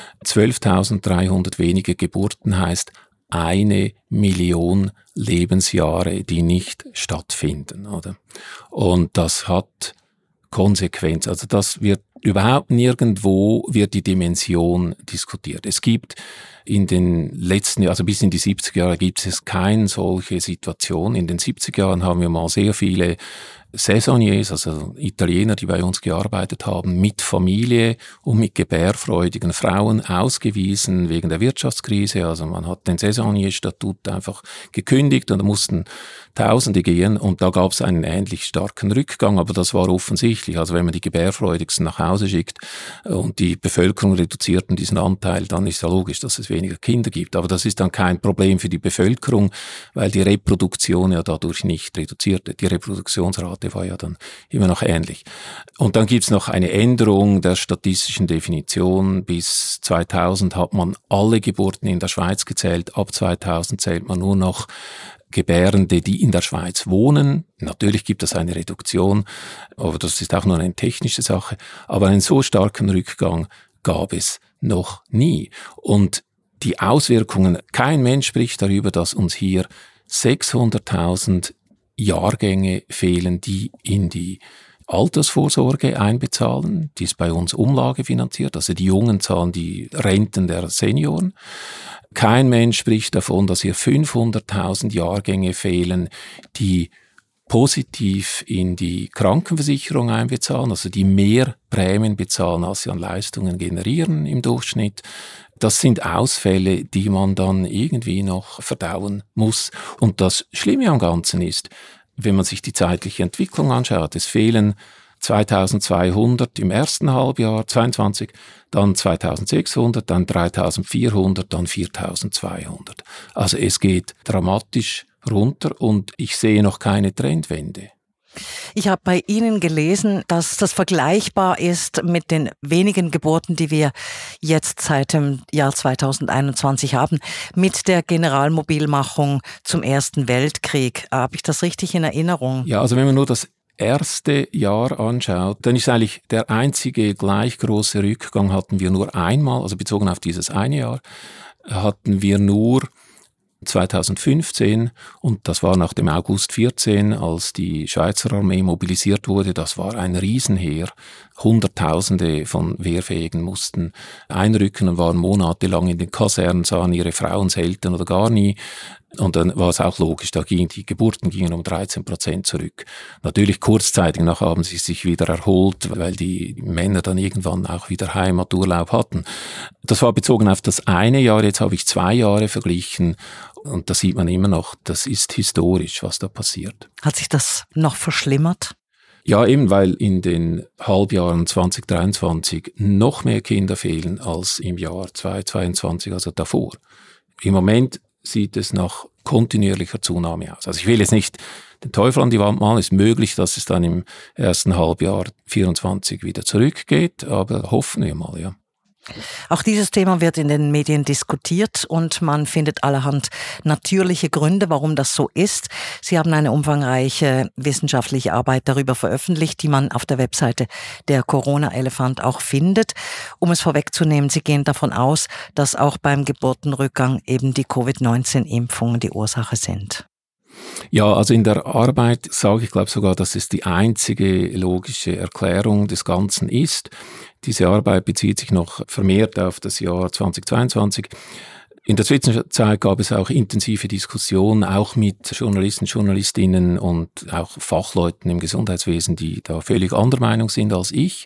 12.300 weniger Geburten heißt 1 Million Lebensjahre, die nicht stattfinden, oder? Und das hat Konsequenz. Also das wird überhaupt nirgendwo wird die Dimension diskutiert. Es gibt in den letzten Jahren, also bis in die 70er Jahre, gibt es keine solche Situation. In den 70er Jahren haben wir mal sehr viele Saisonniers, also Italiener, die bei uns gearbeitet haben, mit Familie und mit gebärfreudigen Frauen ausgewiesen wegen der Wirtschaftskrise. Also man hat den Saisonnier-Statut einfach gekündigt und da mussten Tausende gehen und da gab es einen ähnlich starken Rückgang, aber das war offensichtlich. Also wenn man die Gebärfreudigsten nach Hause schickt und die Bevölkerung reduzierten diesen Anteil, dann ist ja logisch, dass es weniger Kinder gibt. Aber das ist dann kein Problem für die Bevölkerung, weil die Reproduktion ja dadurch nicht reduzierte. Die Reproduktionsrate war ja dann immer noch ähnlich. Und dann gibt's noch eine Änderung der statistischen Definition. Bis 2000 hat man alle Geburten in der Schweiz gezählt. Ab 2000 zählt man nur noch Gebärende, die in der Schweiz wohnen. Natürlich gibt es eine Reduktion, aber das ist auch nur eine technische Sache. Aber einen so starken Rückgang gab es noch nie. Und die Auswirkungen, kein Mensch spricht darüber, dass uns hier 600.000 Jahrgänge fehlen, die in die Altersvorsorge einbezahlen. Die ist bei uns umlagefinanziert, also die Jungen zahlen die Renten der Senioren. Kein Mensch spricht davon, dass hier 500.000 Jahrgänge fehlen, die positiv in die Krankenversicherung einbezahlen, also die mehr Prämien bezahlen, als sie an Leistungen generieren im Durchschnitt. Das sind Ausfälle, die man dann irgendwie noch verdauen muss. Und das Schlimme am Ganzen ist, wenn man sich die zeitliche Entwicklung anschaut, es fehlen 2200 im ersten Halbjahr 22, dann 2600, dann 3400, dann 4200. Also es geht dramatisch runter und ich sehe noch keine Trendwende. Ich habe bei Ihnen gelesen, dass das vergleichbar ist mit den wenigen Geburten, die wir jetzt seit dem Jahr 2021 haben, mit der Generalmobilmachung zum Ersten Weltkrieg. Habe ich das richtig in Erinnerung? Ja, also wenn man nur das erste Jahr anschaut, dann ist eigentlich der einzige gleich große Rückgang hatten wir nur einmal, also bezogen auf dieses eine Jahr, hatten wir nur 2015 und das war nach dem August 14, als die Schweizer Armee mobilisiert wurde. Das war ein Riesenheer. Hunderttausende von Wehrfähigen mussten einrücken und waren monatelang in den Kasernen, sahen ihre Frauen selten oder gar nie. Und dann war es auch logisch, die Geburten gingen um 13% zurück. Natürlich kurzzeitig nachher haben sie sich wieder erholt, weil die Männer dann irgendwann auch wieder Heimaturlaub hatten. Das war bezogen auf das eine Jahr, jetzt habe ich 2 Jahre verglichen und da sieht man immer noch, das ist historisch, was da passiert. Hat sich das noch verschlimmert? Ja, eben, weil in den Halbjahren 2023 noch mehr Kinder fehlen als im Jahr 2022, also davor. Im Moment sieht es nach kontinuierlicher Zunahme aus. Also ich will jetzt nicht den Teufel an die Wand malen, es ist möglich, dass es dann im ersten Halbjahr 24 wieder zurückgeht, aber hoffen wir mal, ja. Auch dieses Thema wird in den Medien diskutiert und man findet allerhand natürliche Gründe, warum das so ist. Sie haben eine umfangreiche wissenschaftliche Arbeit darüber veröffentlicht, die man auf der Webseite der Corona-Elefant auch findet. Um es vorwegzunehmen, Sie gehen davon aus, dass auch beim Geburtenrückgang eben die Covid-19-Impfungen die Ursache sind. Ja, also in der Arbeit sage ich, glaube sogar, dass es die einzige logische Erklärung des Ganzen ist. Diese Arbeit bezieht sich noch vermehrt auf das Jahr 2022. In der Zwischenzeit gab es auch intensive Diskussionen, auch mit Journalisten, Journalistinnen und auch Fachleuten im Gesundheitswesen, die da völlig anderer Meinung sind als ich.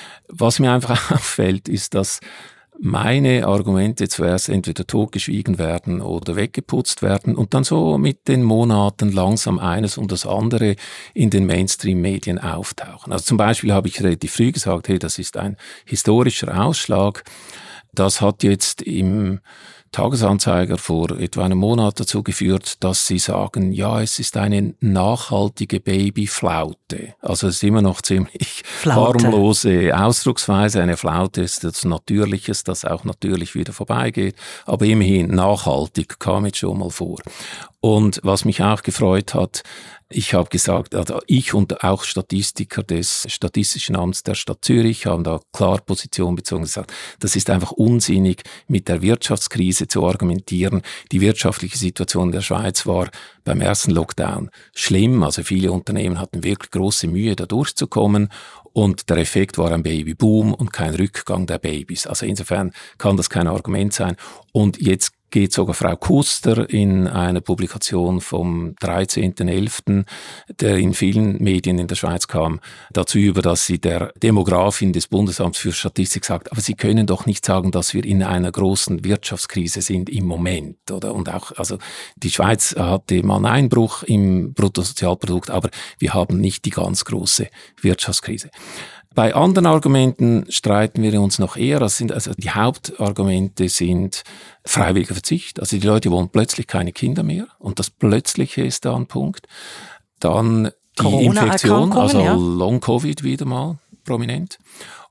Was mir einfach auffällt, ist, dass meine Argumente zuerst entweder totgeschwiegen werden oder weggeputzt werden und dann so mit den Monaten langsam eines und das andere in den Mainstream-Medien auftauchen. Also zum Beispiel habe ich relativ früh gesagt, hey, das ist ein historischer Ausschlag. Das hat jetzt im Tagesanzeiger vor etwa einem Monat dazu geführt, dass sie sagen, ja, es ist eine nachhaltige Babyflaute. Also es ist immer noch ziemlich harmlose Ausdrucksweise. Eine Flaute ist etwas Natürliches, das auch natürlich wieder vorbeigeht. Aber immerhin nachhaltig kam jetzt schon mal vor. Und was mich auch gefreut hat, ich habe gesagt, also ich und auch Statistiker des Statistischen Amts der Stadt Zürich haben da klar Position bezogen und gesagt, das ist einfach unsinnig, mit der Wirtschaftskrise zu argumentieren. Die wirtschaftliche Situation in der Schweiz war beim ersten Lockdown schlimm. Also viele Unternehmen hatten wirklich große Mühe, da durchzukommen. Und der Effekt war ein Babyboom und kein Rückgang der Babys. Also insofern kann das kein Argument sein. Und jetzt geht sogar Frau Kuster in einer Publikation vom 13.11., der in vielen Medien in der Schweiz kam, dazu über, dass sie der Demografin des Bundesamts für Statistik sagt, aber Sie können doch nicht sagen, dass wir in einer großen Wirtschaftskrise sind im Moment, oder? Und auch, also die Schweiz hatte mal einen Einbruch im Bruttosozialprodukt, aber wir haben nicht die ganz große Wirtschaftskrise. Bei anderen Argumenten streiten wir uns noch eher. Also die Hauptargumente sind freiwilliger Verzicht. Also die Leute wollen plötzlich keine Kinder mehr. Und das Plötzliche ist da ein Punkt. Dann die Infektion, also ja. Long-Covid wieder mal prominent.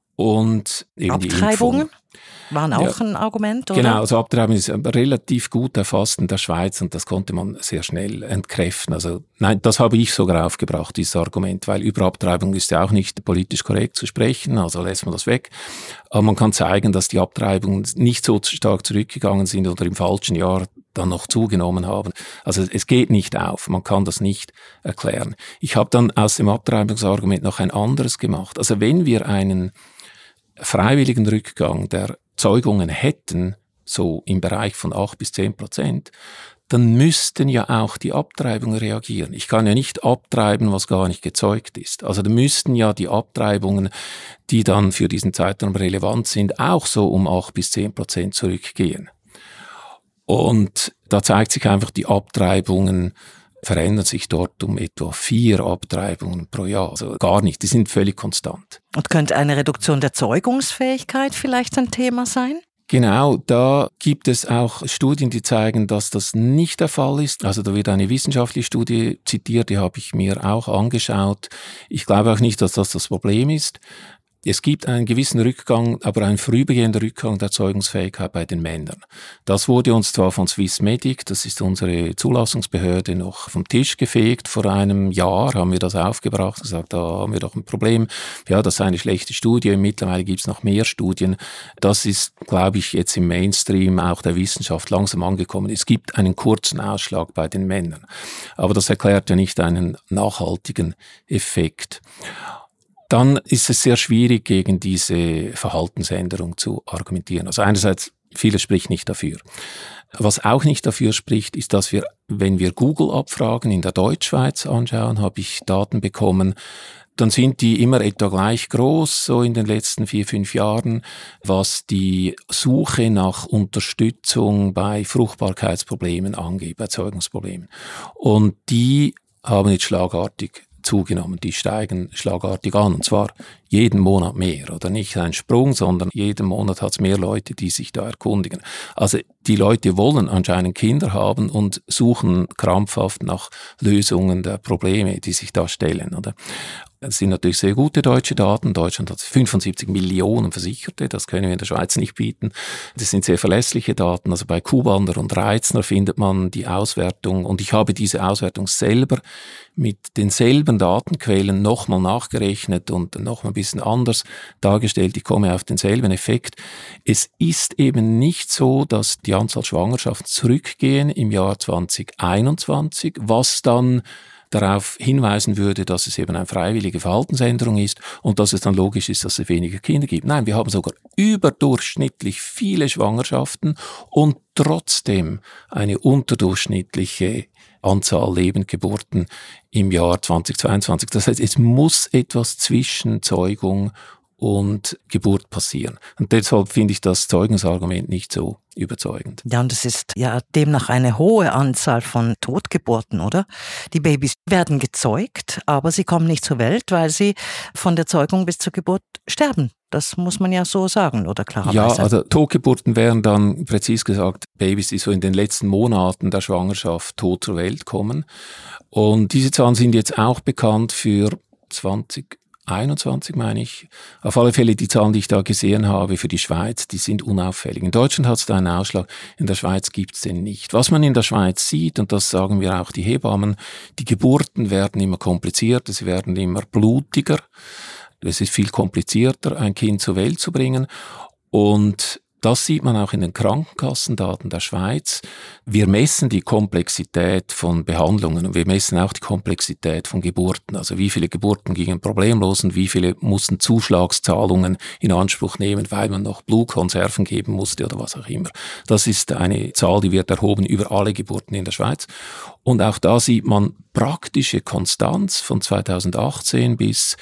Und eben Abtreibungen? Die Impfung. Waren auch ein Argument, oder? Genau, also Abtreibung ist relativ gut erfasst in der Schweiz und das konnte man sehr schnell entkräften. Also nein, das habe ich sogar aufgebracht, dieses Argument, weil über Abtreibung ist ja auch nicht politisch korrekt zu sprechen, also lässt man das weg. Aber man kann zeigen, dass die Abtreibungen nicht so stark zurückgegangen sind oder im falschen Jahr dann noch zugenommen haben. Also es geht nicht auf, man kann das nicht erklären. Ich habe dann aus dem Abtreibungsargument noch ein anderes gemacht. Also wenn wir einen freiwilligen Rückgang der Zeugungen hätten, so im Bereich von 8-10%, dann müssten ja auch die Abtreibungen reagieren. Ich kann ja nicht abtreiben, was gar nicht gezeugt ist. Also da müssten ja die Abtreibungen, die dann für diesen Zeitraum relevant sind, auch so um 8-10% zurückgehen. Und da zeigt sich einfach, die Abtreibungen verändern sich dort um etwa 4 Abtreibungen pro Jahr. Also gar nicht, die sind völlig konstant. Und könnte eine Reduktion der Zeugungsfähigkeit vielleicht ein Thema sein? Genau, da gibt es auch Studien, die zeigen, dass das nicht der Fall ist. Also da wird eine wissenschaftliche Studie zitiert, die habe ich mir auch angeschaut. Ich glaube auch nicht, dass das das Problem ist. Es gibt einen gewissen Rückgang, aber ein vorübergehender Rückgang der Zeugungsfähigkeit bei den Männern. Das wurde uns zwar von Swissmedic, das ist unsere Zulassungsbehörde, noch vom Tisch gefegt. Vor einem Jahr haben wir das aufgebracht, gesagt, da haben wir doch ein Problem. Ja, das ist eine schlechte Studie. Mittlerweile gibt es noch mehr Studien. Das ist, glaube ich, jetzt im Mainstream auch der Wissenschaft langsam angekommen. Es gibt einen kurzen Ausschlag bei den Männern. Aber das erklärt ja nicht einen nachhaltigen Effekt. Dann ist es sehr schwierig, gegen diese Verhaltensänderung zu argumentieren. Also einerseits, vieles spricht nicht dafür. Was auch nicht dafür spricht, ist, dass wir, wenn wir Google-Abfragen in der Deutschschweiz anschauen, habe ich Daten bekommen, dann sind die immer etwa gleich groß, so in den letzten 4-5 Jahren, was die Suche nach Unterstützung bei Fruchtbarkeitsproblemen angeht, bei Zeugungsproblemen. Und die haben jetzt schlagartig zugenommen, die steigen schlagartig an, und zwar jeden Monat mehr, oder nicht ein Sprung, sondern jeden Monat hat es mehr Leute, die sich da erkundigen. Also die Leute wollen anscheinend Kinder haben und suchen krampfhaft nach Lösungen der Probleme, die sich da stellen, oder? Es sind natürlich sehr gute deutsche Daten. Deutschland hat 75 Millionen Versicherte, das können wir in der Schweiz nicht bieten. Das sind sehr verlässliche Daten. Also bei Kuhwander und Reitzner findet man die Auswertung, und ich habe diese Auswertung selber mit denselben Datenquellen nochmal nachgerechnet und nochmal ein bisschen anders dargestellt. Ich komme auf denselben Effekt. Es ist eben nicht so, dass die Anzahl Schwangerschaften zurückgehen im Jahr 2021, was dann darauf hinweisen würde, dass es eben eine freiwillige Verhaltensänderung ist und dass es dann logisch ist, dass es weniger Kinder gibt. Nein, wir haben sogar überdurchschnittlich viele Schwangerschaften und trotzdem eine unterdurchschnittliche Anzahl Lebendgeburten im Jahr 2022. Das heißt, es muss etwas zwischen Zeugung und Geburt passieren. Und deshalb finde ich das Zeugungsargument nicht so überzeugend. Ja, und es ist ja demnach eine hohe Anzahl von Totgeburten, oder? Die Babys werden gezeugt, aber sie kommen nicht zur Welt, weil sie von der Zeugung bis zur Geburt sterben. Das muss man ja so sagen, oder klarerweise? Ja, also Totgeburten wären dann, präzis gesagt, Babys, die so in den letzten Monaten der Schwangerschaft tot zur Welt kommen. Und diese Zahlen sind jetzt auch bekannt für 2021, meine ich. Auf alle Fälle die Zahlen, die ich da gesehen habe für die Schweiz, die sind unauffällig. In Deutschland hat es da einen Ausschlag, in der Schweiz gibt es den nicht. Was man in der Schweiz sieht, und das sagen wir auch die Hebammen, die Geburten werden immer komplizierter, sie werden immer blutiger. Es ist viel komplizierter, ein Kind zur Welt zu bringen, und das sieht man auch in den Krankenkassendaten der Schweiz. Wir messen die Komplexität von Behandlungen und wir messen auch die Komplexität von Geburten. Also wie viele Geburten gingen problemlos und wie viele mussten Zuschlagszahlungen in Anspruch nehmen, weil man noch Blutkonserven geben musste oder was auch immer. Das ist eine Zahl, die wird erhoben über alle Geburten in der Schweiz. Und auch da sieht man praktische Konstanz von 2018 bis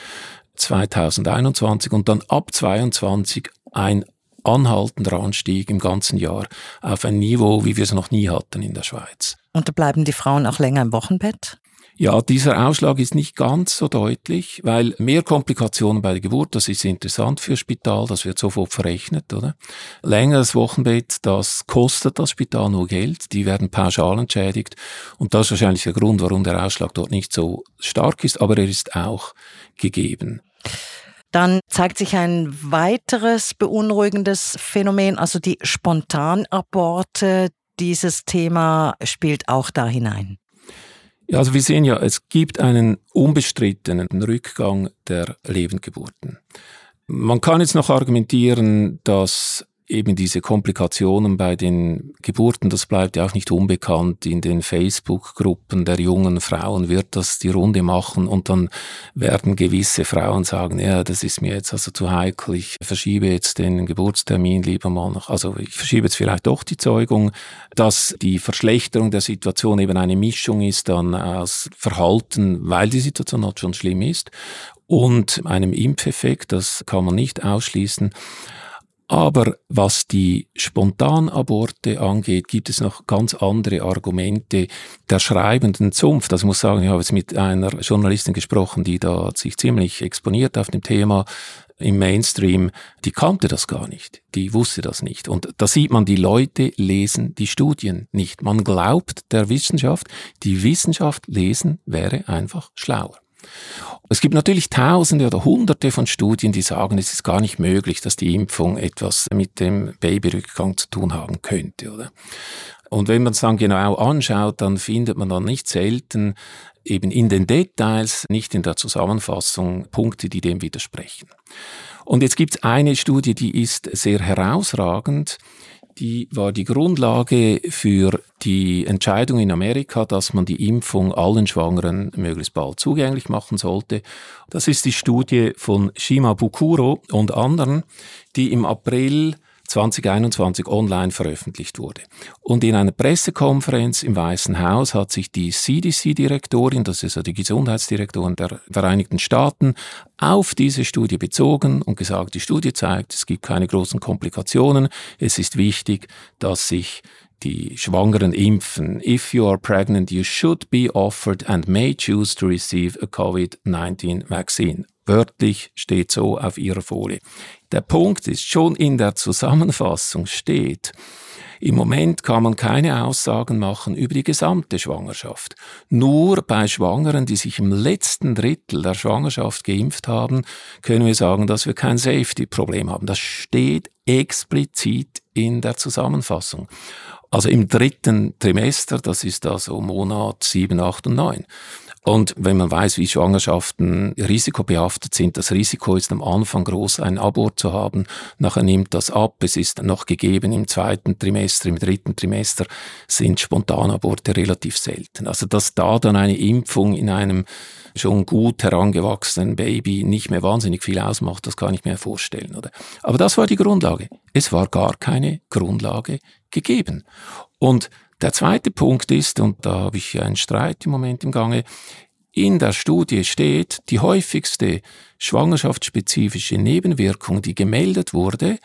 2021 und dann ab 2022 ein anhaltender Anstieg im ganzen Jahr auf ein Niveau, wie wir es noch nie hatten in der Schweiz. Und da bleiben die Frauen auch länger im Wochenbett? Ja, dieser Ausschlag ist nicht ganz so deutlich, weil mehr Komplikationen bei der Geburt, das ist interessant für das Spital, das wird sofort verrechnet, oder? Längeres Wochenbett, das kostet das Spital nur Geld, die werden pauschal entschädigt, und das ist wahrscheinlich der Grund, warum der Ausschlag dort nicht so stark ist, aber er ist auch gegeben. Dann zeigt sich ein weiteres beunruhigendes Phänomen, also die Spontanaborte. Dieses Thema spielt auch da hinein. Ja, also wir sehen ja, es gibt einen unbestrittenen Rückgang der Lebendgeburten. Man kann jetzt noch argumentieren, dass eben diese Komplikationen bei den Geburten, das bleibt ja auch nicht unbekannt. In den Facebook-Gruppen der jungen Frauen wird das die Runde machen, und dann werden gewisse Frauen sagen, ja, das ist mir jetzt also zu heikel, ich verschiebe jetzt den Geburtstermin lieber mal noch, also ich verschiebe jetzt vielleicht doch die Zeugung, dass die Verschlechterung der Situation eben eine Mischung ist dann aus Verhalten, weil die Situation halt schon schlimm ist, und einem Impfeffekt, das kann man nicht ausschließen. Aber was die Spontanaborte angeht, gibt es noch ganz andere Argumente der schreibenden Zunft. Also ich muss sagen, ich habe jetzt mit einer Journalistin gesprochen, die da sich ziemlich exponiert auf dem Thema im Mainstream. Die kannte das gar nicht. Die wusste das nicht. Und da sieht man, die Leute lesen die Studien nicht. Man glaubt der Wissenschaft, die Wissenschaft lesen wäre einfach schlauer. Es gibt natürlich Tausende oder Hunderte von Studien, die sagen, es ist gar nicht möglich, dass die Impfung etwas mit dem Babyrückgang zu tun haben könnte, oder? Und wenn man es dann genau anschaut, dann findet man dann nicht selten eben in den Details, nicht in der Zusammenfassung, Punkte, die dem widersprechen. Und jetzt gibt es eine Studie, die ist sehr herausragend. Die war die Grundlage für die Entscheidung in Amerika, dass man die Impfung allen Schwangeren möglichst bald zugänglich machen sollte. Das ist die Studie von Shimabukuro und anderen, die im April 2021 online veröffentlicht wurde. Und in einer Pressekonferenz im Weißen Haus hat sich die CDC-Direktorin, das ist ja die Gesundheitsdirektorin der Vereinigten Staaten, auf diese Studie bezogen und gesagt, die Studie zeigt, es gibt keine großen Komplikationen. Es ist wichtig, dass sich die Schwangeren impfen. If you are pregnant, you should be offered and may choose to receive a COVID-19 vaccine. Wörtlich steht so auf ihrer Folie. Der Punkt ist, schon in der Zusammenfassung steht, Im Moment kann man keine Aussagen machen über die gesamte Schwangerschaft. Nur bei Schwangeren, die sich im letzten Drittel der Schwangerschaft geimpft haben, können wir sagen, dass wir kein Safety-Problem haben. Das steht explizit in der Zusammenfassung. Also im 3. Trimester, das ist also Monat 7, 8 und 9. Und wenn man weiß, wie Schwangerschaften risikobehaftet sind, das Risiko ist am Anfang groß, einen Abort zu haben. Nachher nimmt das ab. Es ist noch gegeben im 2. Trimester, im 3. Trimester sind Spontanaborte relativ selten. Also dass da dann eine Impfung in einem schon gut herangewachsenen Baby nicht mehr wahnsinnig viel ausmacht, das kann ich mir vorstellen, oder? Aber das war die Grundlage. Es war gar keine Grundlage gegeben. Und der zweite Punkt ist, und da habe ich einen Streit im Moment im Gange, in der Studie steht, die häufigste schwangerschaftsspezifische Nebenwirkung, die gemeldet wurde,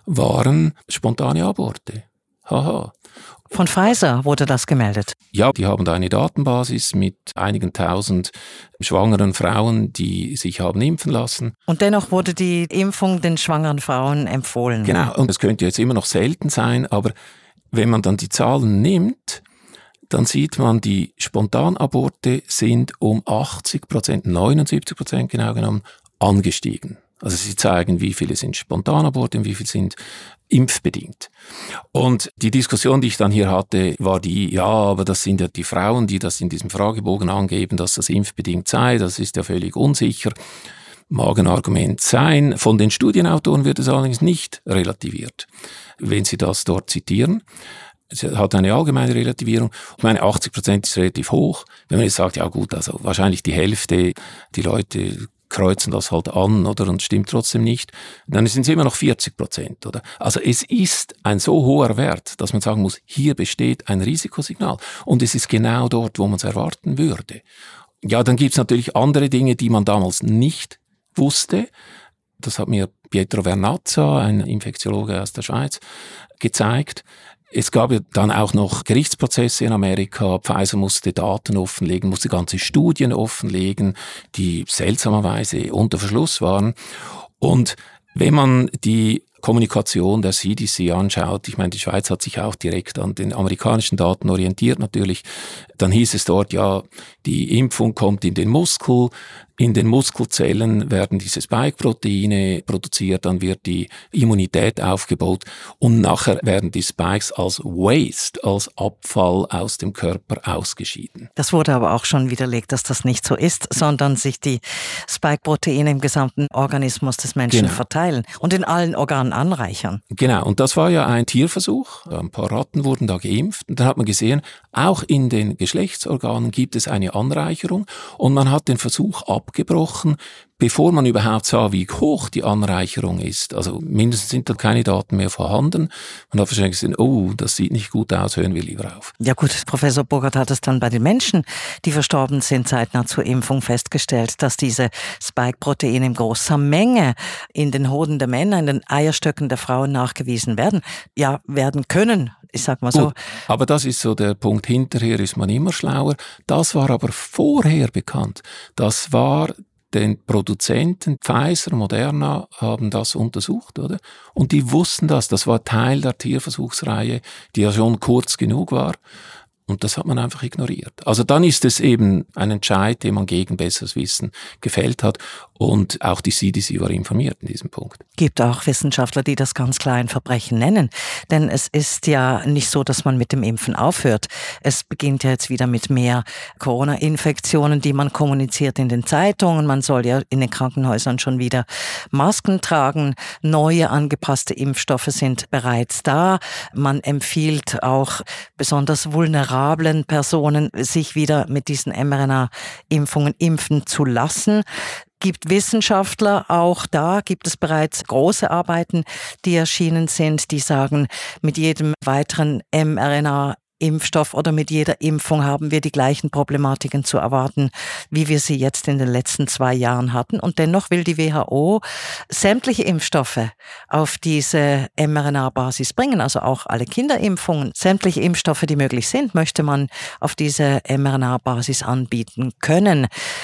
waren spontane Aborte. Haha. Von Pfizer wurde das gemeldet? Ja, die haben da eine Datenbasis mit einigen tausend schwangeren Frauen, die sich haben impfen lassen. Und dennoch wurde die Impfung den schwangeren Frauen empfohlen? Genau, und es könnte jetzt immer noch selten sein, aber wenn man dann die Zahlen nimmt, dann sieht man, die Spontanaborte sind um 80%, 79% genau genommen, angestiegen. Also sie zeigen, wie viele sind Spontanaborte und wie viele sind impfbedingt. Und die Diskussion, die ich dann hier hatte, war die, ja, aber das sind ja die Frauen, die das in diesem Fragebogen angeben, dass das impfbedingt sei, das ist ja völlig unsicher. Mag ein Argument sein. Von den Studienautoren wird es allerdings nicht relativiert, wenn sie das dort zitieren. Es hat eine allgemeine Relativierung. Ich meine, 80% ist relativ hoch. Wenn man jetzt sagt, ja gut, also wahrscheinlich die Hälfte, die Leute kreuzen das halt an, oder, und stimmt trotzdem nicht, dann sind es immer noch 40%, oder? Also es ist ein so hoher Wert, dass man sagen muss, hier besteht ein Risikosignal. Und es ist genau dort, wo man es erwarten würde. Ja, dann gibt es natürlich andere Dinge, die man damals nicht wusste. Das hat mir Pietro Vernazza, ein Infektiologe aus der Schweiz, gezeigt. Es gab ja dann auch noch Gerichtsprozesse in Amerika. Pfizer musste Daten offenlegen, musste ganze Studien offenlegen, die seltsamerweise unter Verschluss waren. Und wenn man die Kommunikation der CDC anschaut, ich meine, die Schweiz hat sich auch direkt an den amerikanischen Daten orientiert natürlich, dann hieß es dort, ja, die Impfung kommt in den Muskel, in den Muskelzellen werden diese Spike-Proteine produziert, dann wird die Immunität aufgebaut und nachher werden die Spikes als Waste, als Abfall aus dem Körper ausgeschieden. Das wurde aber auch schon widerlegt, dass das nicht so ist, sondern sich die Spike-Proteine im gesamten Organismus des Menschen verteilen und in allen Organen anreichern. Genau, und das war ja ein Tierversuch. Ein paar Ratten wurden da geimpft und dann hat man gesehen, auch in den Geschlechtsorganen gibt es eine Anreicherung und man hat den Versuch abgebrochen, bevor man überhaupt sah, wie hoch die Anreicherung ist. Also mindestens sind da keine Daten mehr vorhanden. Man hat wahrscheinlich gesehen, oh, das sieht nicht gut aus, hören wir lieber auf. Ja gut, Professor Burkhardt hat es dann bei den Menschen, die verstorben sind, zeitnah zur Impfung festgestellt, dass diese Spike-Proteine in großer Menge in den Hoden der Männer, in den Eierstöcken der Frauen nachgewiesen werden. Ja, werden können. Ich sag mal so. Gut, aber das ist so der Punkt, hinterher ist man immer schlauer. Das war aber vorher bekannt. Das war den Produzenten, Pfizer, Moderna, haben das untersucht, oder? Und die wussten das. Das war Teil der Tierversuchsreihe, die ja schon kurz genug war. Und das hat man einfach ignoriert. Also dann ist es eben ein Entscheid, den man gegen besseres Wissen gefällt hat. Und auch die CDC war informiert in diesem Punkt. Gibt auch Wissenschaftler, die das ganz klar ein Verbrechen nennen. Denn es ist ja nicht so, dass man mit dem Impfen aufhört. Es beginnt ja jetzt wieder mit mehr Corona-Infektionen, die man kommuniziert in den Zeitungen. Man soll ja in den Krankenhäusern schon wieder Masken tragen. Neue angepasste Impfstoffe sind bereits da. Man empfiehlt auch besonders vulnerablen Personen, sich wieder mit diesen mRNA-Impfungen impfen zu lassen. Gibt Wissenschaftler, auch da gibt es bereits große Arbeiten, die erschienen sind, die sagen, mit jedem weiteren mRNA-Impfstoff oder mit jeder Impfung haben wir die gleichen Problematiken zu erwarten, wie wir sie jetzt in den letzten 2 Jahren hatten. Und dennoch will die WHO sämtliche Impfstoffe auf diese mRNA-Basis bringen, also auch alle Kinderimpfungen. Sämtliche Impfstoffe, die möglich sind, möchte man auf diese mRNA-Basis anbieten können.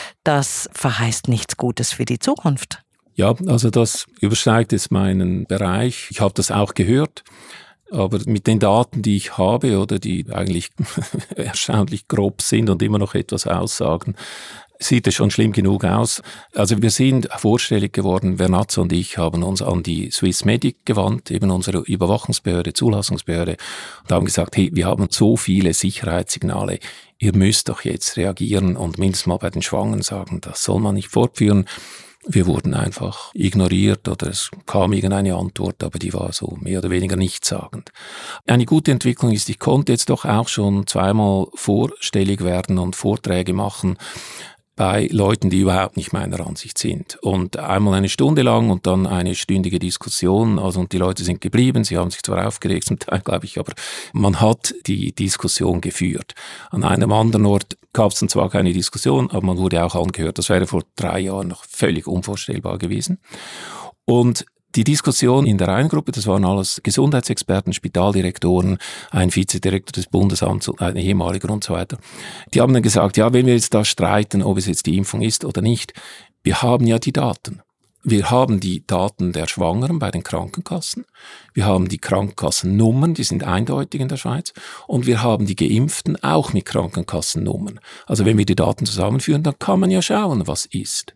Das verheißt nichts Gutes für die Zukunft. Ja, also das übersteigt jetzt meinen Bereich. Ich habe das auch gehört. Aber mit den Daten, die ich habe oder die eigentlich erstaunlich grob sind und immer noch etwas aussagen, sieht es schon schlimm genug aus. Also wir sind vorstellig geworden, Vernazza und ich haben uns an die Swissmedic gewandt, eben unsere Überwachungsbehörde, Zulassungsbehörde, und haben gesagt, hey, wir haben so viele Sicherheitssignale, ihr müsst doch jetzt reagieren und mindestens mal bei den Schwangeren sagen, das soll man nicht fortführen. Wir wurden einfach ignoriert oder es kam irgendeine Antwort, aber die war so mehr oder weniger nichtssagend. Eine gute Entwicklung ist, ich konnte jetzt doch auch schon zweimal vorstellig werden und Vorträge machen bei Leuten, die überhaupt nicht meiner Ansicht sind. Und einmal eine Stunde lang und dann eine stündige Diskussion. Also, und die Leute sind geblieben, sie haben sich zwar aufgeregt zum Teil, glaube ich, aber man hat die Diskussion geführt. An einem anderen Ort gab es dann zwar keine Diskussion, aber man wurde auch angehört. Das wäre vor 3 Jahren noch völlig unvorstellbar gewesen. Und die Diskussion in der einen Gruppe, das waren alles Gesundheitsexperten, Spitaldirektoren, ein Vizedirektor des Bundesamts, ein ehemaliger und so weiter. Die haben dann gesagt, ja, wenn wir jetzt da streiten, ob es jetzt die Impfung ist oder nicht, wir haben ja die Daten. Wir haben die Daten der Schwangeren bei den Krankenkassen. Wir haben die Krankenkassennummern, die sind eindeutig in der Schweiz. Und wir haben die Geimpften auch mit Krankenkassennummern. Also wenn wir die Daten zusammenführen, dann kann man ja schauen, was ist.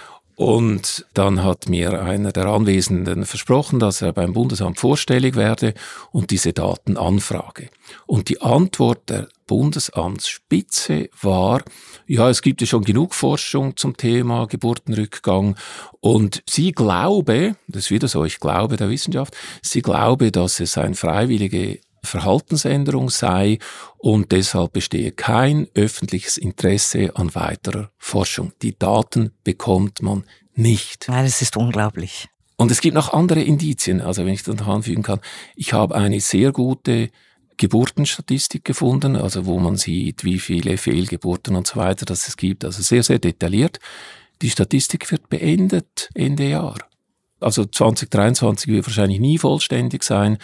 Und dann hat mir einer der Anwesenden versprochen, dass er beim Bundesamt vorstellig werde und diese Daten anfrage. Und die Antwort der Bundesamtsspitze war, ja, es gibt ja schon genug Forschung zum Thema Geburtenrückgang und sie glaube, das ist wieder so, ich glaube der Wissenschaft, sie glaube, dass es eine freiwillige Verhaltensänderung sei und deshalb bestehe kein öffentliches Interesse an weiterer Forschung. Die Daten bekommt man nicht. Ja, das ist unglaublich. Und es gibt noch andere Indizien, also wenn ich das noch anfügen kann. Ich habe eine sehr gute Geburtenstatistik gefunden, also wo man sieht, wie viele Fehlgeburten und so weiter, dass es gibt, also sehr, sehr detailliert. Die Statistik wird beendet Ende Jahr. Also 2023 wird wahrscheinlich nie vollständig sein.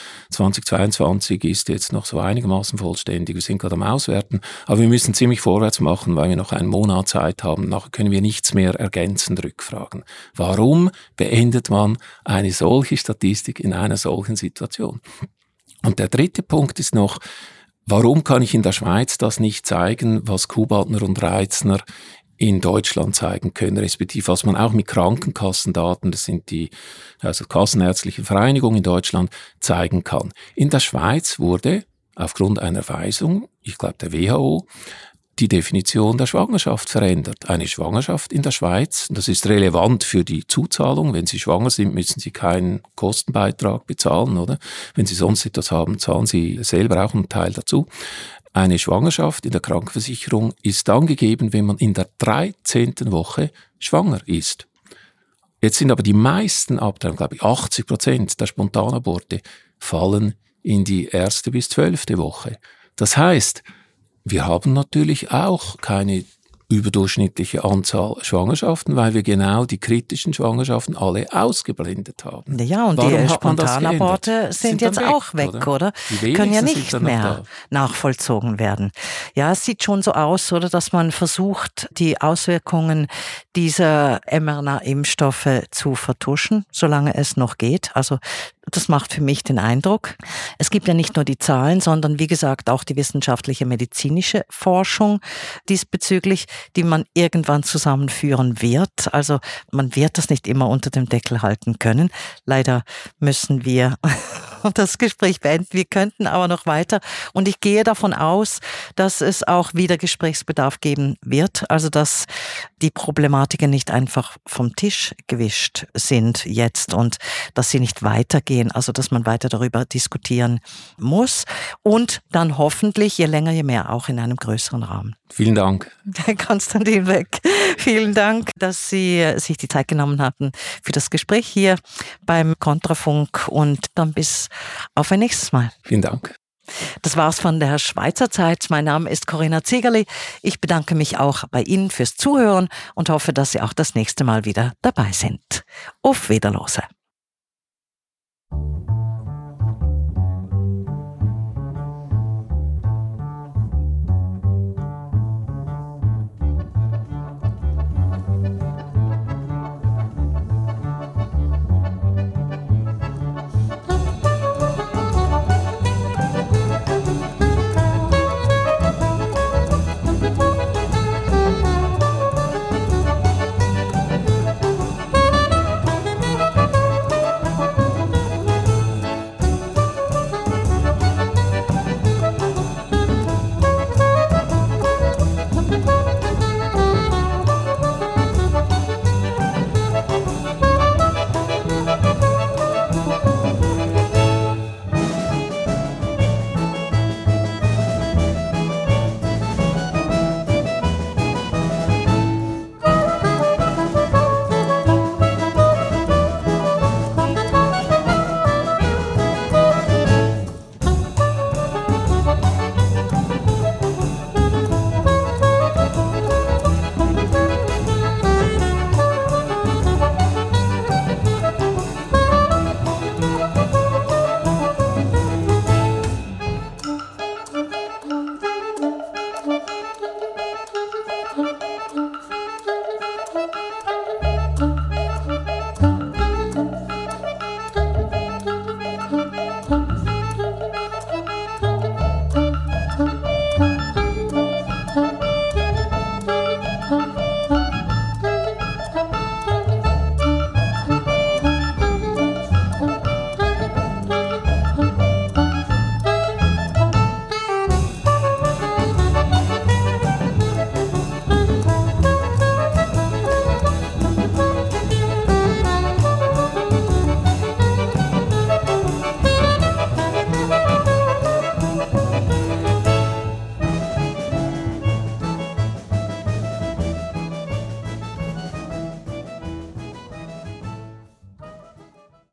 2022 ist jetzt noch so einigermaßen vollständig. Wir sind gerade am Auswerten. Aber wir müssen ziemlich vorwärts machen, weil wir noch einen Monat Zeit haben. Nachher können wir nichts mehr ergänzend rückfragen. Warum beendet man eine solche Statistik in einer solchen Situation? Und der dritte Punkt ist noch, warum kann ich in der Schweiz das nicht zeigen, was Kubaltner und Reitzner in Deutschland zeigen können, respektive was man auch mit Krankenkassendaten, das sind die Kassenärztliche Vereinigung in Deutschland, zeigen kann. In der Schweiz wurde aufgrund einer Weisung, ich glaube der WHO, die Definition der Schwangerschaft verändert. Eine Schwangerschaft in der Schweiz, das ist relevant für die Zuzahlung. Wenn Sie schwanger sind, müssen Sie keinen Kostenbeitrag bezahlen, oder? Wenn Sie sonst etwas haben, zahlen Sie selber auch einen Teil dazu. Eine Schwangerschaft in der Krankenversicherung ist dann gegeben, wenn man in der 13. Woche schwanger ist. Jetzt sind aber die meisten Abtreibungen, glaube ich 80% der Spontanaborte, fallen in die 1. bis 12. Woche. Das heißt, wir haben natürlich auch keine überdurchschnittliche Anzahl Schwangerschaften, weil wir genau die kritischen Schwangerschaften alle ausgeblendet haben. Ja, und die Spontanaborte sind jetzt weg, auch weg, oder? Die können ja nicht mehr nachvollzogen werden. Ja, es sieht schon so aus, oder, dass man versucht, die Auswirkungen dieser mRNA-Impfstoffe zu vertuschen, solange es noch geht. Also das macht für mich den Eindruck. Es gibt ja nicht nur die Zahlen, sondern wie gesagt auch die wissenschaftliche medizinische Forschung diesbezüglich, die man irgendwann zusammenführen wird. Also man wird das nicht immer unter dem Deckel halten können. Leider müssen wir das Gespräch beenden. Wir könnten aber noch weiter. Und ich gehe davon aus, dass es auch wieder Gesprächsbedarf geben wird. Also dass die Problematiken nicht einfach vom Tisch gewischt sind jetzt und dass sie nicht weitergehen. Also dass man weiter darüber diskutieren muss. Und dann hoffentlich, je länger, je mehr, auch in einem größeren Rahmen. Vielen Dank. Herr Konstantin Beck, vielen Dank, dass Sie sich die Zeit genommen hatten für das Gespräch hier beim Kontrafunk und dann bis auf ein nächstes Mal. Vielen Dank. Das war's von der Schweizer Zeit. Mein Name ist Corinna Ziegerli. Ich bedanke mich auch bei Ihnen fürs Zuhören und hoffe, dass Sie auch das nächste Mal wieder dabei sind. Auf Wiederhören.